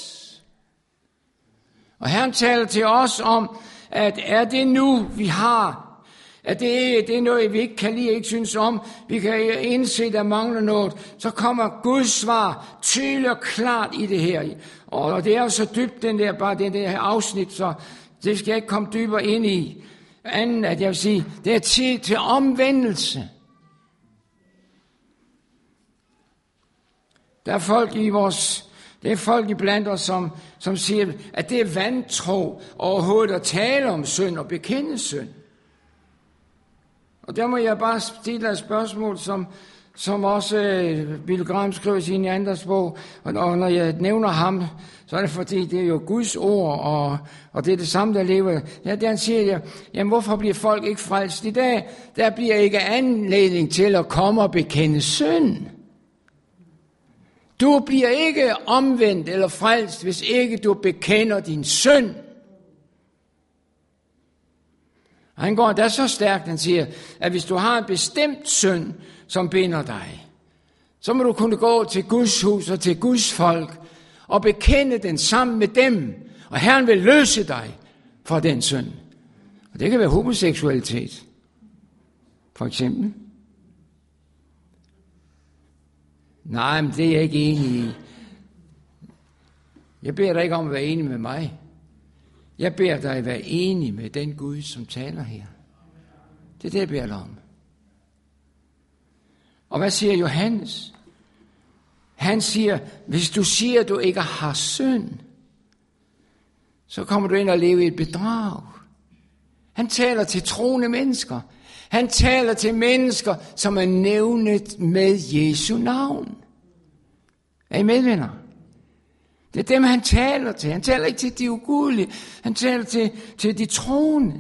Og Herren taler til os om, at er det nu, vi har, at det er noget, vi ikke kan lide, ikke synes om, vi kan indse, der mangler noget, så kommer Guds svar tydeligt og klart i det her. Og det er jo så dybt, den der her afsnit, så det skal jeg ikke komme dybere ind i. Anden, at jeg vil sige, det er tid til omvendelse. Der er folk iblandt os, som siger, at det er vantro overhovedet at tale om synd og bekende synd. Og der må jeg bare stille et spørgsmål, som også Billy Graham skriver i sin andres bog. Og når jeg nævner ham, så er det fordi, det er jo Guds ord, og det er det samme, der lever. Ja, der siger, jamen hvorfor bliver folk ikke frelst i dag? Der bliver ikke anledning til at komme og bekende synd. Du bliver ikke omvendt eller frelst, hvis ikke du bekender din synd. Han går da så stærkt, han siger, at hvis du har en bestemt synd, som binder dig, så må du kunne gå til Guds hus og til Guds folk og bekende den sammen med dem, og Herren vil løse dig fra den synd. Og det kan være homoseksualitet, for eksempel. Nej, men det er jeg ikke enig i. Jeg beder dig ikke om at være enig med mig. Jeg beder dig at være enig med den Gud, som taler her. Det er det, jeg beder dig om. Og hvad siger Johannes? Han siger, hvis du siger, at du ikke har synd, så kommer du ind og lever i et bedrag. Han taler til troende mennesker. Han taler til mennesker, som er nævnet med Jesu navn. Er I med, venner? Det er dem, han taler til. Han taler ikke til de ugudelige. Han taler til de troende.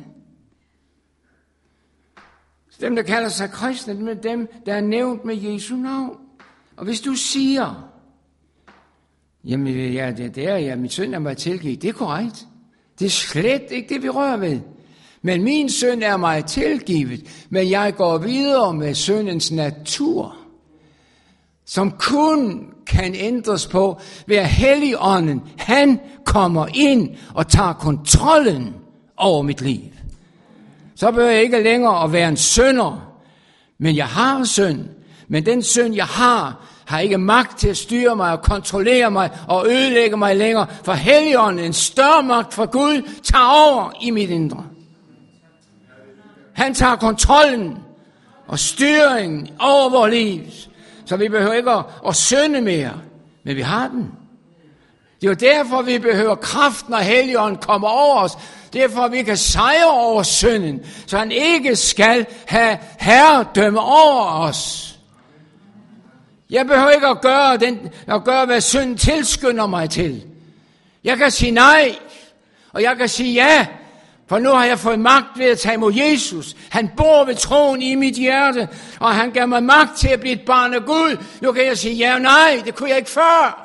Dem, der kalder sig kristne, med dem, der er nævnt med Jesu navn. Og hvis du siger, jamen, ja, det er jeg, min synd er mig tilgivet, det er korrekt. Det er slet ikke det, vi rører ved. Men min synd er mig tilgivet, men jeg går videre med syndens natur, som kun kan ændres på ved at Helligånden, han kommer ind og tager kontrollen over mit liv. Så behøver jeg ikke længere at være en synder, men jeg har synd. Men den synd, jeg har ikke magt til at styre mig og kontrollere mig og ødelægge mig længere, for Helligånden, en større magt fra Gud, tager over i mit indre. Han tager kontrollen og styringen over vores liv, så vi behøver ikke at synde mere, men vi har den. Det er jo derfor, vi behøver kraften, når Helligånden kommer over os. Derfor vi kan sejre over synden, så han ikke skal have herredømme over os. Jeg behøver ikke at gøre, hvad synden tilskynder mig til. Jeg kan sige nej, og jeg kan sige ja, For nu har jeg fået magt ved at tage imod Jesus. Han bor ved troen i mit hjerte, og han gav mig magt til at blive et barn af Gud. Nu kan jeg sige ja og nej, det kunne jeg ikke før.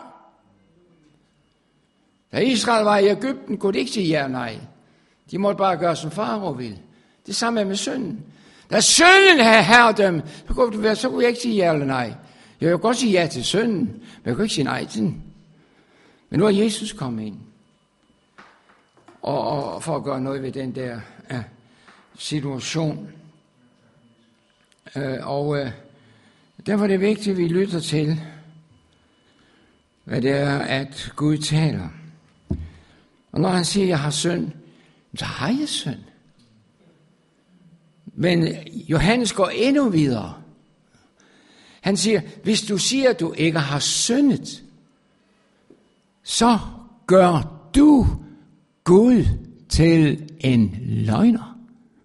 Da Israel var i Egypten, kunne de ikke sige ja og nej. De måtte bare gøre, som farao ville. Det samme er med synden. Da synden havde herredømme, så kunne jeg ikke sige ja eller nej. Jeg kunne godt sige ja til synden, men jeg kunne ikke sige nej til den. Men nu er Jesus kommet ind. Og for at gøre noget ved den der situation. Derfor er det vigtigt, at vi lytter til, hvad det er, at Gud taler. Og når han siger, at jeg har synd, så har jeg synd. Men Johannes går endnu videre. Han siger, hvis du siger, at du ikke har syndet, så gør du Gud til en løgner.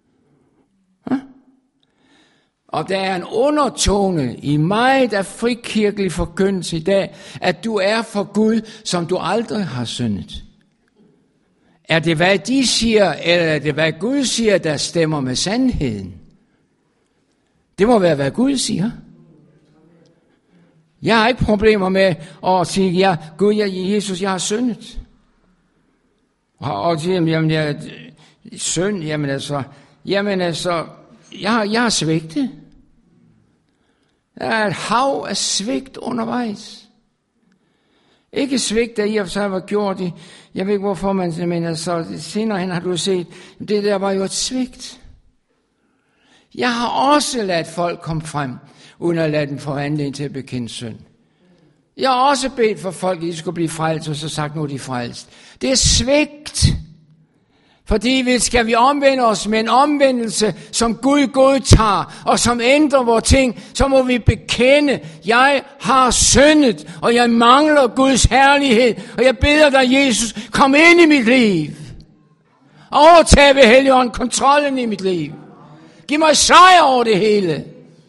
Og der er en undertone i mig, der frikirkelig forkyndes i dag, at du er for Gud, som du aldrig har syndet. Er det, hvad de siger, eller er det, hvad Gud siger, der stemmer med sandheden? Det må være, hvad Gud siger. Jeg har ikke problemer med at sige, ja, Gud, Jesus, jeg har syndet. Og sige, jamen, synd, jamen altså, jeg har svigtet. Der er et hav af svigt undervejs. Ikke svigt, der i og for sig var gjort i, jeg ved ikke hvorfor men altså, senere hen har du set, det der var jo et svigt. Jeg har også ladet folk komme frem, uden at lade dem få anledning til at bekende synd. Jeg har også bedt for folk, at de skulle blive frelst, og så sagt, nu er de frelst. Det er svigt. Fordi skal vi omvende os med en omvendelse, som Gud godtager, og som ændrer vores ting, så må vi bekende, jeg har syndet, og jeg mangler Guds herlighed, og jeg beder dig, Jesus, kom ind i mit liv. Overtag ved Helligånden kontrollen i mit liv. Giv mig sejr over det hele.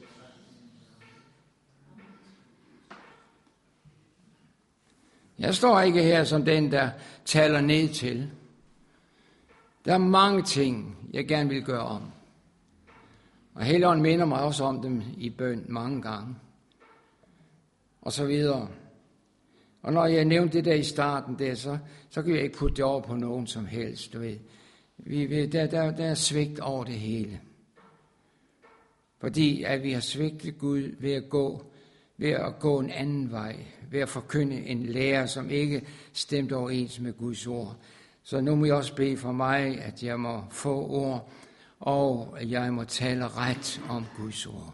Jeg står ikke her som den, der taler ned til. Der er mange ting, jeg gerne vil gøre om. Og Helligånden minder mig også om dem i bøn mange gange. Og så videre. Og når jeg nævnte det der i starten, der, så kan jeg ikke putte det over på nogen som helst. Du ved. Der er svigt over det hele. Fordi at vi har svigtet Gud ved at gå en anden vej. Ved at forkynde en lærer, som ikke stemte overens med Guds ord. Så nu må jeg også bede for mig, at jeg må få ord, og at jeg må tale ret om Guds ord.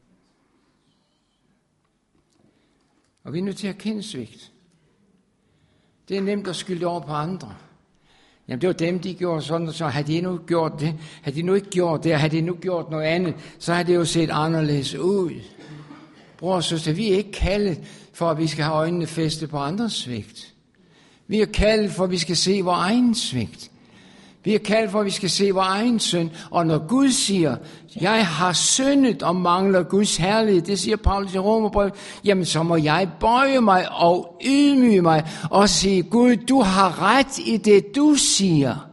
Og vi er nødt til at kende svigt. Det er nemt at skylde over på andre. Jamen det var dem, de gjorde sådan, og så havde de nu gjort det. Havde de nu ikke gjort det, og havde de nu gjort noget andet, så havde det jo set anderledes ud. Bror og søster, vi er ikke kaldet for, at vi skal have øjnene festet på andres svigt. Vi er kaldet for, at vi skal se vores egen svigt. Vi er kaldet for, at vi skal se vores egen synd. Og når Gud siger, jeg har syndet og mangler Guds herlighed, det siger Paulus i Romerbrevet, jamen så må jeg bøje mig og ydmyge mig og sige, Gud, du har ret i det, du siger.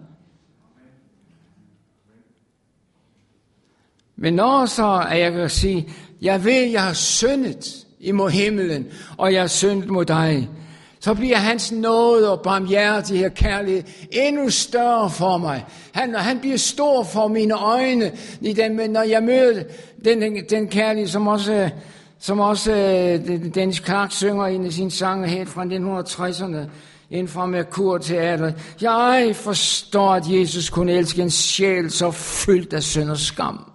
Men når så at jeg kan sige, jeg ved, jeg har syndet imod himlen, og jeg har syndet mod dig, så bliver hans nåde og barmhjertighed og kærlighed endnu større for mig. Han bliver stor for mine øjne, når jeg møder den kærlighed, som også Dennis Clark synger i sin sang helt fra 1960'erne, inden fra Merkur Teatret. Jeg forstår, at Jesus kunne elske en sjæl så fyldt af synd og skam.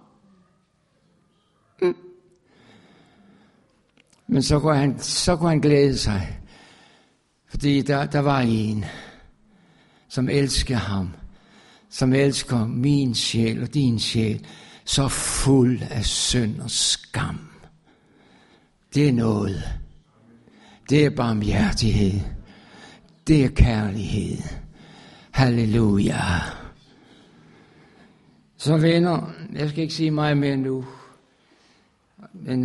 Men så kunne han glæde sig. Fordi der var en, som elsker ham, som elsker min sjæl og din sjæl, så fuld af synd og skam. Det er noget. Det er barmhjertighed. Det er kærlighed. Halleluja. Så venner, jeg skal ikke sige meget mere nu, men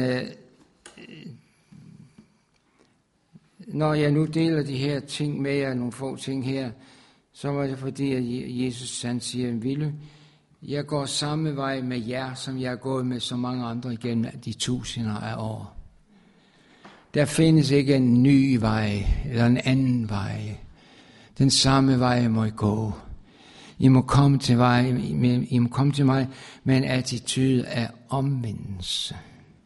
når jeg nu deler de her ting med jer, nogle få ting her, så var det fordi, at Jesus han siger, Ville, jeg går samme vej med jer, som jeg har gået med så mange andre igennem de tusinder af år. Der findes ikke en ny vej eller en anden vej. Den samme vej må I gå. I må komme til mig med en attitude af omvendelse.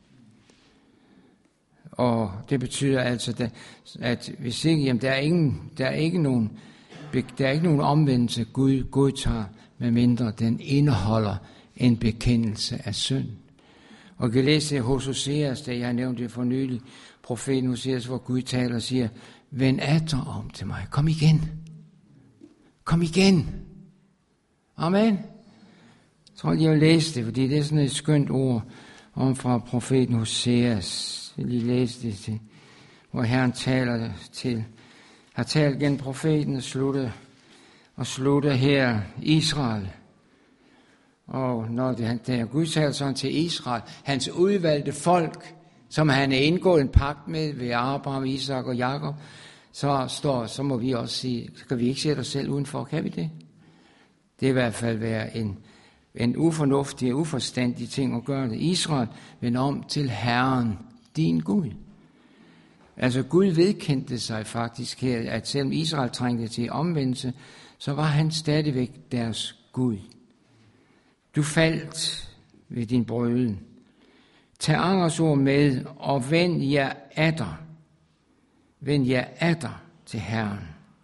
Og det betyder altså, at hvis ikke, jamen der er ikke nogen omvendelse, Gud godtager, medmindre den indeholder en bekendelse af synd. Og jeg læste hos Hoseas, da jeg nævnte det for nylig, profeten Hoseas, hvor Gud taler og siger, vend atter om til mig, kom igen. Kom igen. Amen. Jeg tror, jeg vil læse det, fordi det er sådan et skønt ord om fra profeten Hoseas. Jeg vil lige læse det til, hvor Herren taler til. Har talt gennem profeten og slutter her Israel. Og når Gud taler sådan til Israel, hans udvalgte folk, som han er indgået en pagt med ved Abraham, Isak og Jakob, så må vi også sige, skal vi ikke sætte os selv udenfor, kan vi det? Det er i hvert fald være en ufornuftig og uforstandig ting at gøre det. Israel vender om til Herren, din Gud. Altså Gud vedkendte sig faktisk her, at selvom Israel trængte til omvendelse, så var han stadigvæk deres Gud. Du faldt ved din brøden. Tag angersord med og vend jer atter. Vend jer atter til Herren.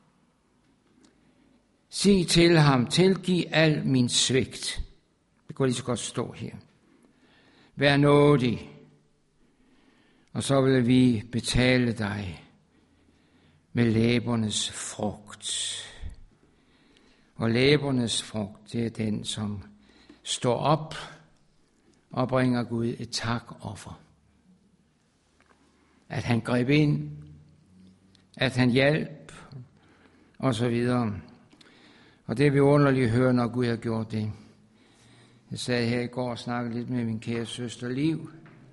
Sig til ham, tilgiv al min svigt. Det kunne lige så godt stå her. Vær nådig, og så vil vi betale dig med læbernes frugt. Og læbernes frugt, det er den, som står op og bringer Gud et takoffer. At han greb ind, at han hjalp, og så videre. Og det er vi underligt høre, når Gud har gjort det. Jeg sad her i går og snakkede lidt med min kære søster Liv.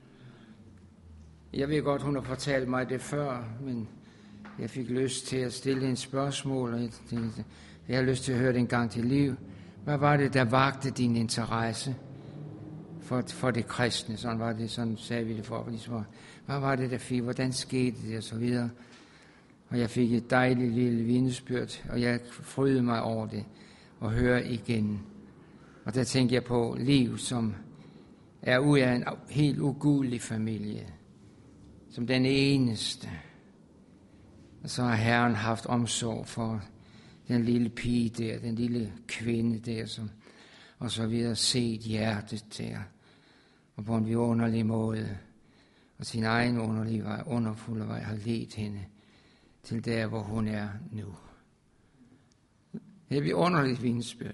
Jeg ved godt, hun har fortalt mig det før, men jeg fik lyst til at stille en spørgsmål, og jeg har lyst til at høre det en gang til Liv. Hvad var det, der vagte din interesse for det kristne? Sådan var det, sådan sagde vi det for. Hvad var det, der fik? Hvordan skete det? Og så videre. Og jeg fik et dejligt lille vidnesbyrd, og jeg frydede mig over det og høre igen. Og der tænkte jeg på Liv, som er ud af en helt ugudelig familie, som den eneste. Og så har Herren haft omsorg for den lille pige der, den lille kvinde der, som og så videre set hjertet der, og på en vidunderlig måde, og sin egen underfulde vej har ledt hende til der, hvor hun er nu. Det er vidunderligt vidnesbyrd.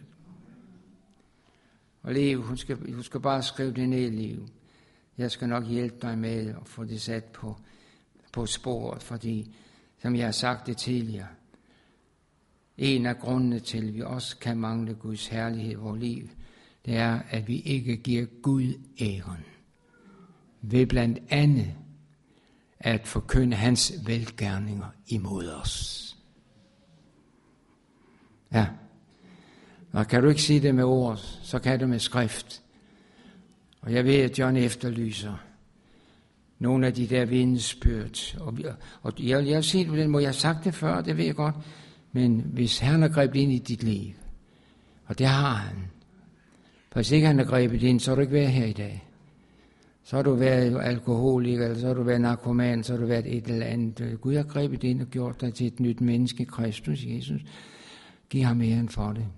Og Liv, hun skal bare skrive det ned, Liv. Jeg skal nok hjælpe dig med at få det sat på sporet, fordi, som jeg har sagt det tidligere, en af grundene til, at vi også kan mangle Guds herlighed i vores liv, det er, at vi ikke giver Gud æren. Ved blandt andet at forkynde hans velgerninger imod os. Ja, og kan du ikke sige det med ord, så kan du med skrift. Og jeg ved, at John efterlyser nogle af de der vidnesbyrd. Og jeg vil sige det på den måde, jeg har sagt det før, det ved jeg godt. Men hvis Herren har grebet ind i dit liv, og det har han, for hvis ikke han har grebet ind, så har du ikke været her i dag. Så har du været alkoholiker, eller så har du været narkoman, så har du været et eller andet. Gud har grebet ind og gjort dig til et nyt menneske, Kristus Jesus. Giv ham æren for det.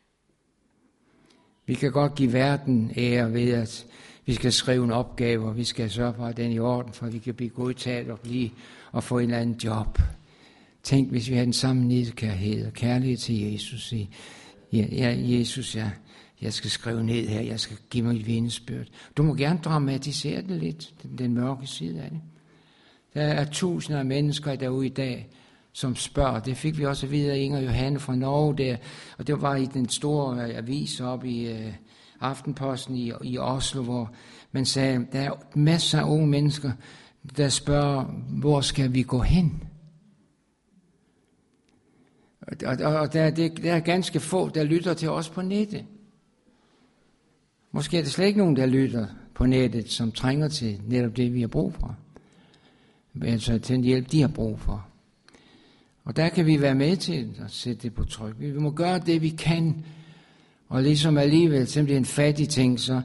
Vi kan godt give verden ære ved, at vi skal skrive en opgave, og vi skal sørge for, at den er i orden, for at vi kan blive godtaget og få en eller anden job. Tænk, hvis vi har den samme nidkærhed og kærlighed til Jesus. Jesus, jeg skal skrive ned her, jeg skal give mig et vidnesbyrd. Du må gerne dramatisere det lidt, den mørke side af det. Der er tusinder af mennesker derude i dag, som spørger. Det fik vi også at vide af Inger Johanne fra Norge der, og det var i den store avis op i Aftenposten i Oslo, hvor man sagde, der er masser af unge mennesker, der spørger, hvor skal vi gå hen? Og der er ganske få, der lytter til os på nettet. Måske er der slet ikke nogen, der lytter på nettet, som trænger til netop det, vi har brug for. Altså til den hjælp, de har brug for. Og der kan vi være med til at sætte det på tryk. Vi må gøre det, vi kan. Og ligesom alligevel, selvom det er en fattig ting, så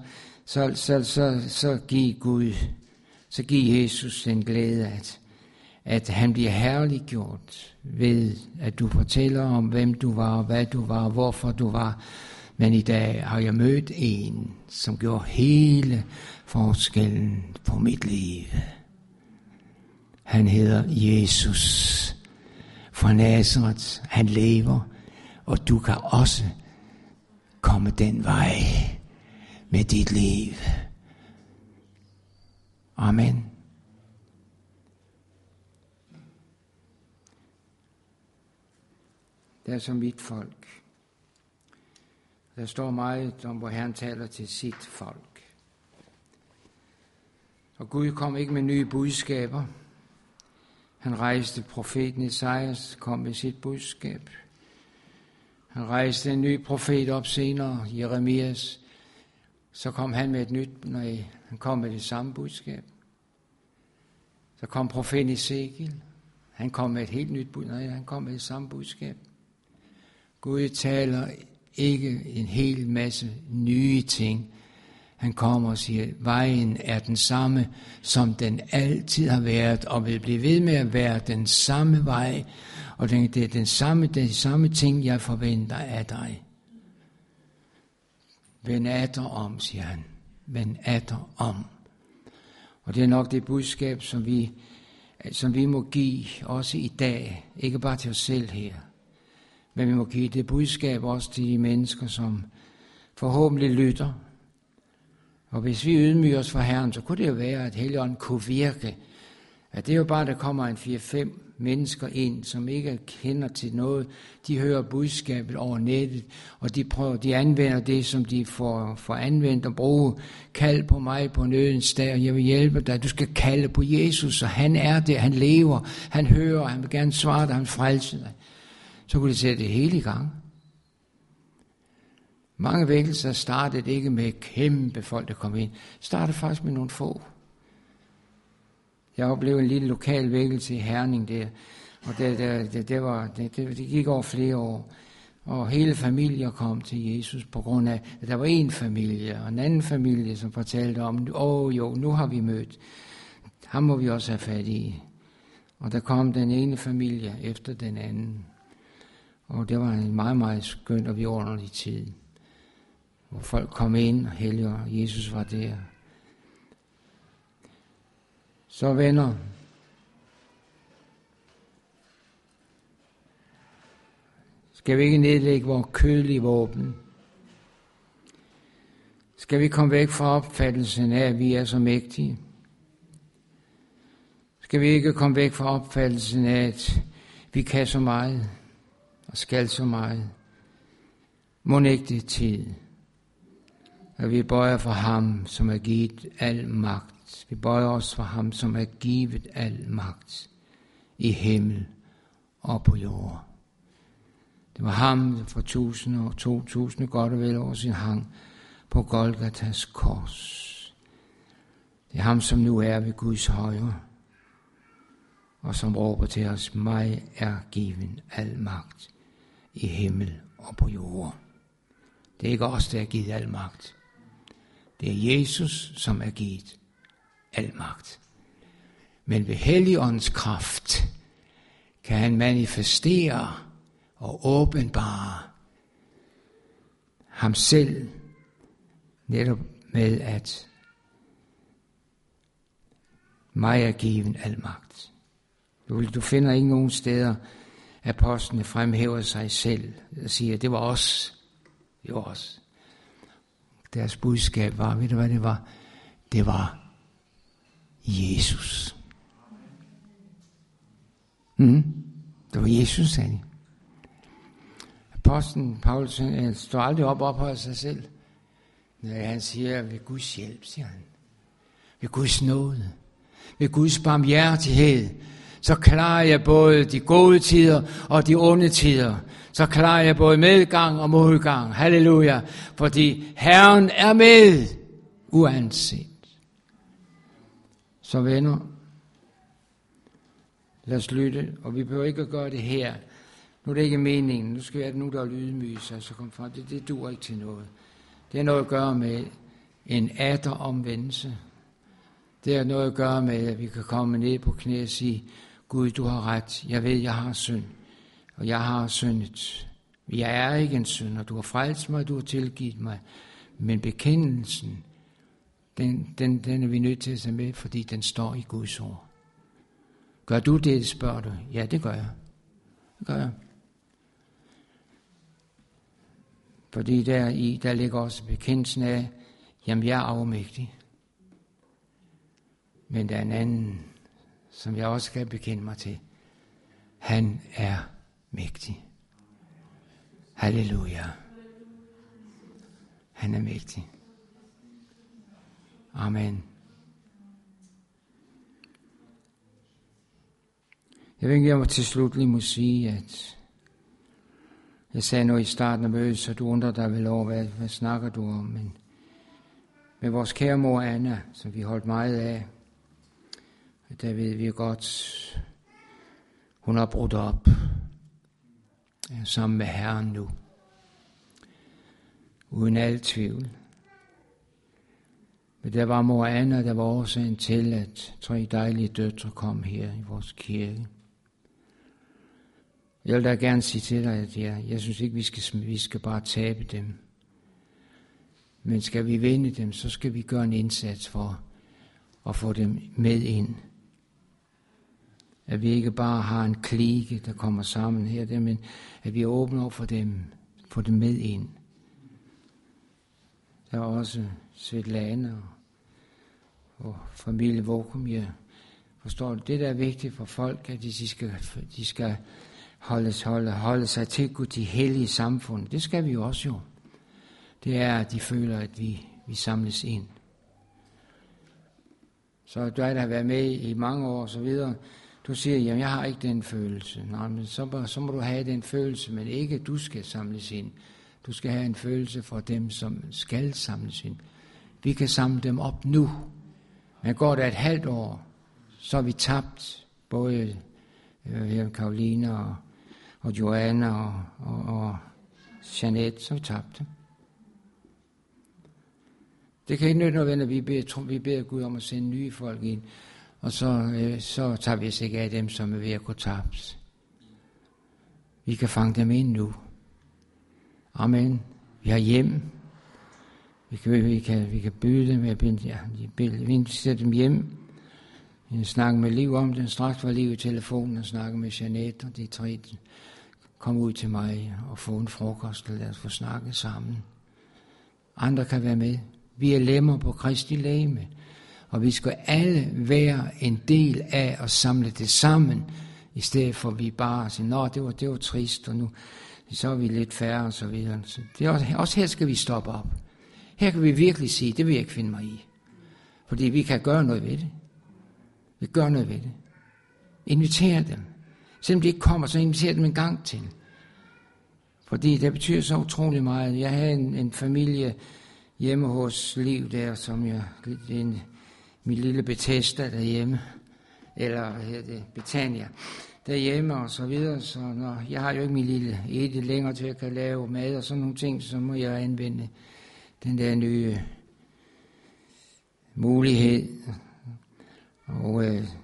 giv Jesus den glæde, at han bliver herliggjort ved, at du fortæller om, hvem du var, hvad du var, hvorfor du var. Men i dag har jeg mødt en, som gjorde hele forskellen på mit liv. Han hedder Jesus fra Nazareth. Han lever, og du kan også komme den vej med dit liv. Amen. Det er som mit folk. Der står meget om, hvor Herren taler til sit folk. Og Gud kom ikke med nye budskaber. Han rejste profeten Esajas, kom med sit budskab. Han rejste en ny profet op senere, Jeremias. Så kom han med et nyt, han kom med det samme budskab. Så kom profeten Ezekiel. Han kom med et helt nyt budskab. Han kom med det samme budskab. Gud taler ikke en hel masse nye ting. Han kommer og siger, vejen er den samme, som den altid har været, og vil blive ved med at være den samme vej. Og det er de samme ting, jeg forventer af dig. Vend atter om, siger han. Vend atter om. Og det er nok det budskab, som vi må give også i dag. Ikke bare til os selv her. Men vi må give det budskab også til de mennesker, som forhåbentlig lytter. Og hvis vi ydmyger os for Herren, så kunne det jo være, at Helligånden kunne virke. At det er jo bare, der kommer en 4-5 mennesker ind, som ikke kender til noget. De hører budskabet over nettet, og de anvender det, som de får anvendt og bruge. Kald på mig på nødens dag, og jeg vil hjælpe dig. Du skal kalde på Jesus, og han er det, han lever, han hører, han vil gerne svare dig, han frelser dig. Så kunne de sætte det hele i gang. Mange vækkelser startede ikke med kæmpe folk, der kom ind. Startede faktisk med nogle få. Jeg oplevede en lille lokal vækkelse i Herning der, og det gik over flere år. Og hele familier kom til Jesus på grund af, at der var en familie og en anden familie, som fortalte om, nu har vi mødt. Ham må vi også have fat i. Og der kom den ene familie efter den anden. Og det var en meget, meget skøn og vidunderlig tid, hvor folk kom ind, og Helligånd, og Jesus var der. Så venner, skal vi ikke nedlægge vores kødelige våben? Skal vi komme væk fra opfattelsen af, at vi er så mægtige? Skal vi ikke komme væk fra opfattelsen af, at vi kan så meget og skal så meget? Må ikke det tid, at vi bøjer for ham, som er givet al magt. Vi bøjer os for ham, som er givet al magt i himmel og på jord. Det var ham, der for 1000 og 2000 godt og vel over sin hang på Golgatas kors. Det er ham, som nu er ved Guds højre, og som råber til os, mig er given al magt i himmel og på jord. Det er ikke os, der er givet al magt. Det er Jesus, som er givet al magt. Men ved Helligåndens kraft kan han manifestere og åbenbare ham selv, netop med at mig er given al magt. Du finder ikke nogen steder, at apostlene fremhæver sig selv og siger, det var os. Det var os. Deres budskab var, ved du hvad det var? Det var Jesus. Det var Jesus, sagde de. Apostlen Paulus står aldrig op af sig selv. Han siger, ved Guds hjælp, siger han. Ved Guds nåde. Ved Guds barmhjertighed. så klarer jeg både de gode tider og de onde tider. Så klarer jeg både medgang og modgang. Halleluja. Fordi Herren er med, uanset. Så venner, lad os lytte, og vi behøver ikke at gøre det her. Nu er det ikke meningen. Nu skal vi have nu, der er ydmyge sig, så kom frem. Det duer ikke til noget. Det har noget at gøre med en omvendelse. Det har noget at gøre med, at vi kan komme ned på knæ og sige, Gud, du har ret. Jeg ved, jeg har synd, og jeg har syndet. Jeg er ikke en synder. Du har frelst mig, du har tilgivet mig. Men bekendelsen, den er vi nødt til at tage med, fordi den står i Guds ord. Gør du det, spørger du? Ja, det gør jeg. Det gør jeg. Fordi der ligger også bekendelsen af, jamen jeg er afmægtig. Men der er en anden, som jeg også skal bekende mig til. Han er mægtig. Halleluja. Han er mægtig. Amen. Jeg ved ikke, jeg til slut lige må sige, at jeg sagde noget i starten af mødet, så du undrer dig vel over, hvad snakker du om? Men med vores kære mor Anna, som vi holdt meget af, der ved vi godt, hun har brudt op sammen med Herren nu. Uden al tvivl. Men der var mor Anna, der var årsagen til, at 3 dejlige døtre kom her i vores kirke. Jeg vil da gerne sige til dig, at jeg synes ikke, vi skal bare tabe dem. Men skal vi vinde dem, så skal vi gøre en indsats for at få dem med ind. At vi ikke bare har en klike, der kommer sammen her, men at vi er åbne over for dem, få dem med ind. Der er også Svetlana og familie Vokum, jeg forstår det, der er vigtigt for folk, at de skal holde sig til Gud, de hellige samfund. Det skal vi jo også jo. Det er, at de føler, at vi samles ind. Så du har været med i mange år og så videre. Du siger, jamen jeg har ikke den følelse. Nej, men så må du have den følelse, men ikke du skal samles ind. Du skal have en følelse for dem, som skal samles ind. Vi kan samle dem op nu. Men går der et halvt år, så er vi tabt. Både Karoline og Joanna og Jeanette, så er vi tabt. Det kan ikke nytte noget, at vi beder Gud om at sende nye folk ind. Og så tager vi os ikke af dem, som er ved at gå tabt. Vi kan fange dem ind nu. Amen. Vi har hjem. Vi kan byde dem. Vi sætter dem hjem. Vi snakker med Liv om det. Straks var Liv i telefonen og snakker med Jeanette. Og de 3 kom ud til mig og få en frokost. Lad os få snakket sammen. Andre kan være med. Vi er lemmer på Kristi legeme. Og vi skal alle være en del af at samle det sammen. I stedet for at vi bare siger, nå, det var trist, og nu så er vi lidt færre og så videre. Så det er også her skal vi stoppe op. Her kan vi virkelig sige, det vil jeg ikke finde mig i. Fordi vi kan gøre noget ved det. Vi gør noget ved det. Inviter dem. Selvom de ikke kommer, så inviter dem en gang til. Fordi det betyder så utrolig meget. Jeg havde en familie hjemme hos Liv der, som min lille Bethesda derhjemme, eller hvad hedder det, Betania, derhjemme og så videre. Så når jeg har jo ikke min lille Edith længere til at kan lave mad og sådan nogle ting, så må jeg anvende den der nye mulighed. Og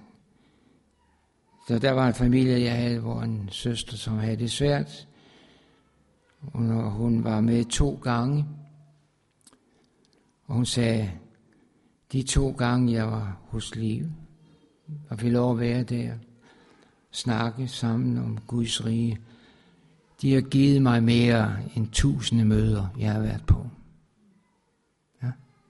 så der var en familie, jeg havde, hvor en søster, som havde det svært. Og hun var med 2 gange. Og hun sagde, de 2 gange, jeg var hos Liv, og ville lov at være der, snakke sammen om Guds rige, de har givet mig mere end 1000 møder, jeg har været på. Ja.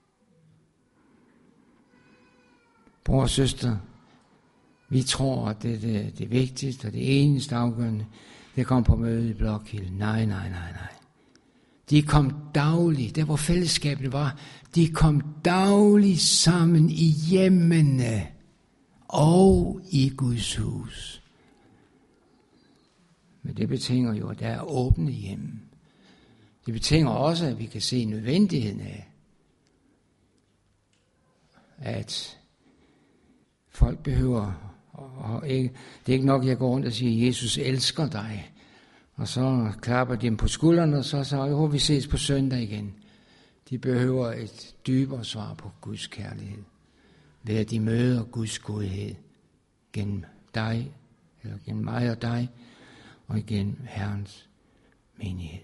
Bror og søster, vi tror, at det vigtigste og det eneste afgørende, det kom på møde i Blåkilde. Nej. De kom dagligt, der hvor fællesskabet var, de kom dagligt sammen i hjemmene og i Guds hus. Men det betinger jo, at der er åbne hjem. Det betinger også, at vi kan se nødvendigheden af, at folk behøver, og ikke, det er ikke nok, jeg går rundt og siger, Jesus elsker dig, og så klapper de dem på skuldrene, og så jeg håber, vi ses på søndag igen. De behøver et dybere svar på Guds kærlighed, ved at de møder Guds godhed gennem dig, eller gennem mig og dig, og gennem Herrens menighed.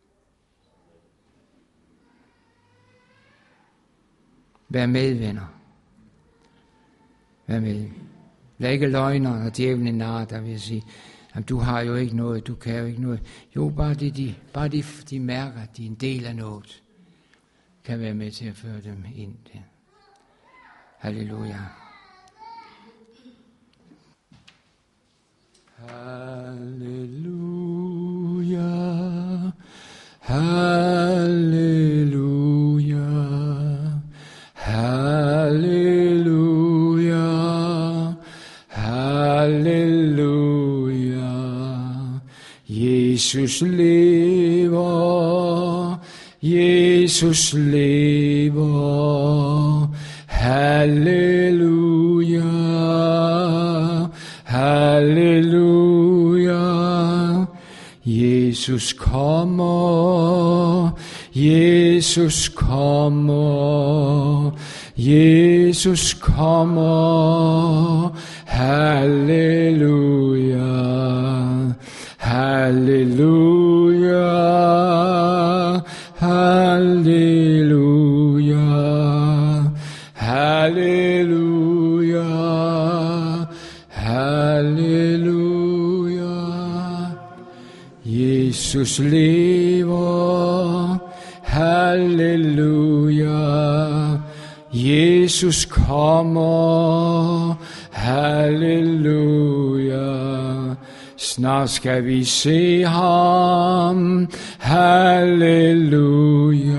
Vær med, venner. Vær med. Vær ikke løgner og djævlen en nar, der vil sige, jamen, du har jo ikke noget, du kan jo ikke noget. Jo, bare de mærker, at de er en del af noget, kan være med til at føre dem ind der. Halleluja. Halleluja. Halleluja. Halleluja. Halleluja. Jesus lever. Jesus lever. Halleluja. Halleluja. Jesus kommer. Jesus kommer. Jesus kommer. Halleluja. Halleluja. Halleluja. Halleluja. Halleluja. Jesus lever. Halleluja. Jesus kommer. Halleluja. Snart skal vi se ham. Halleluja.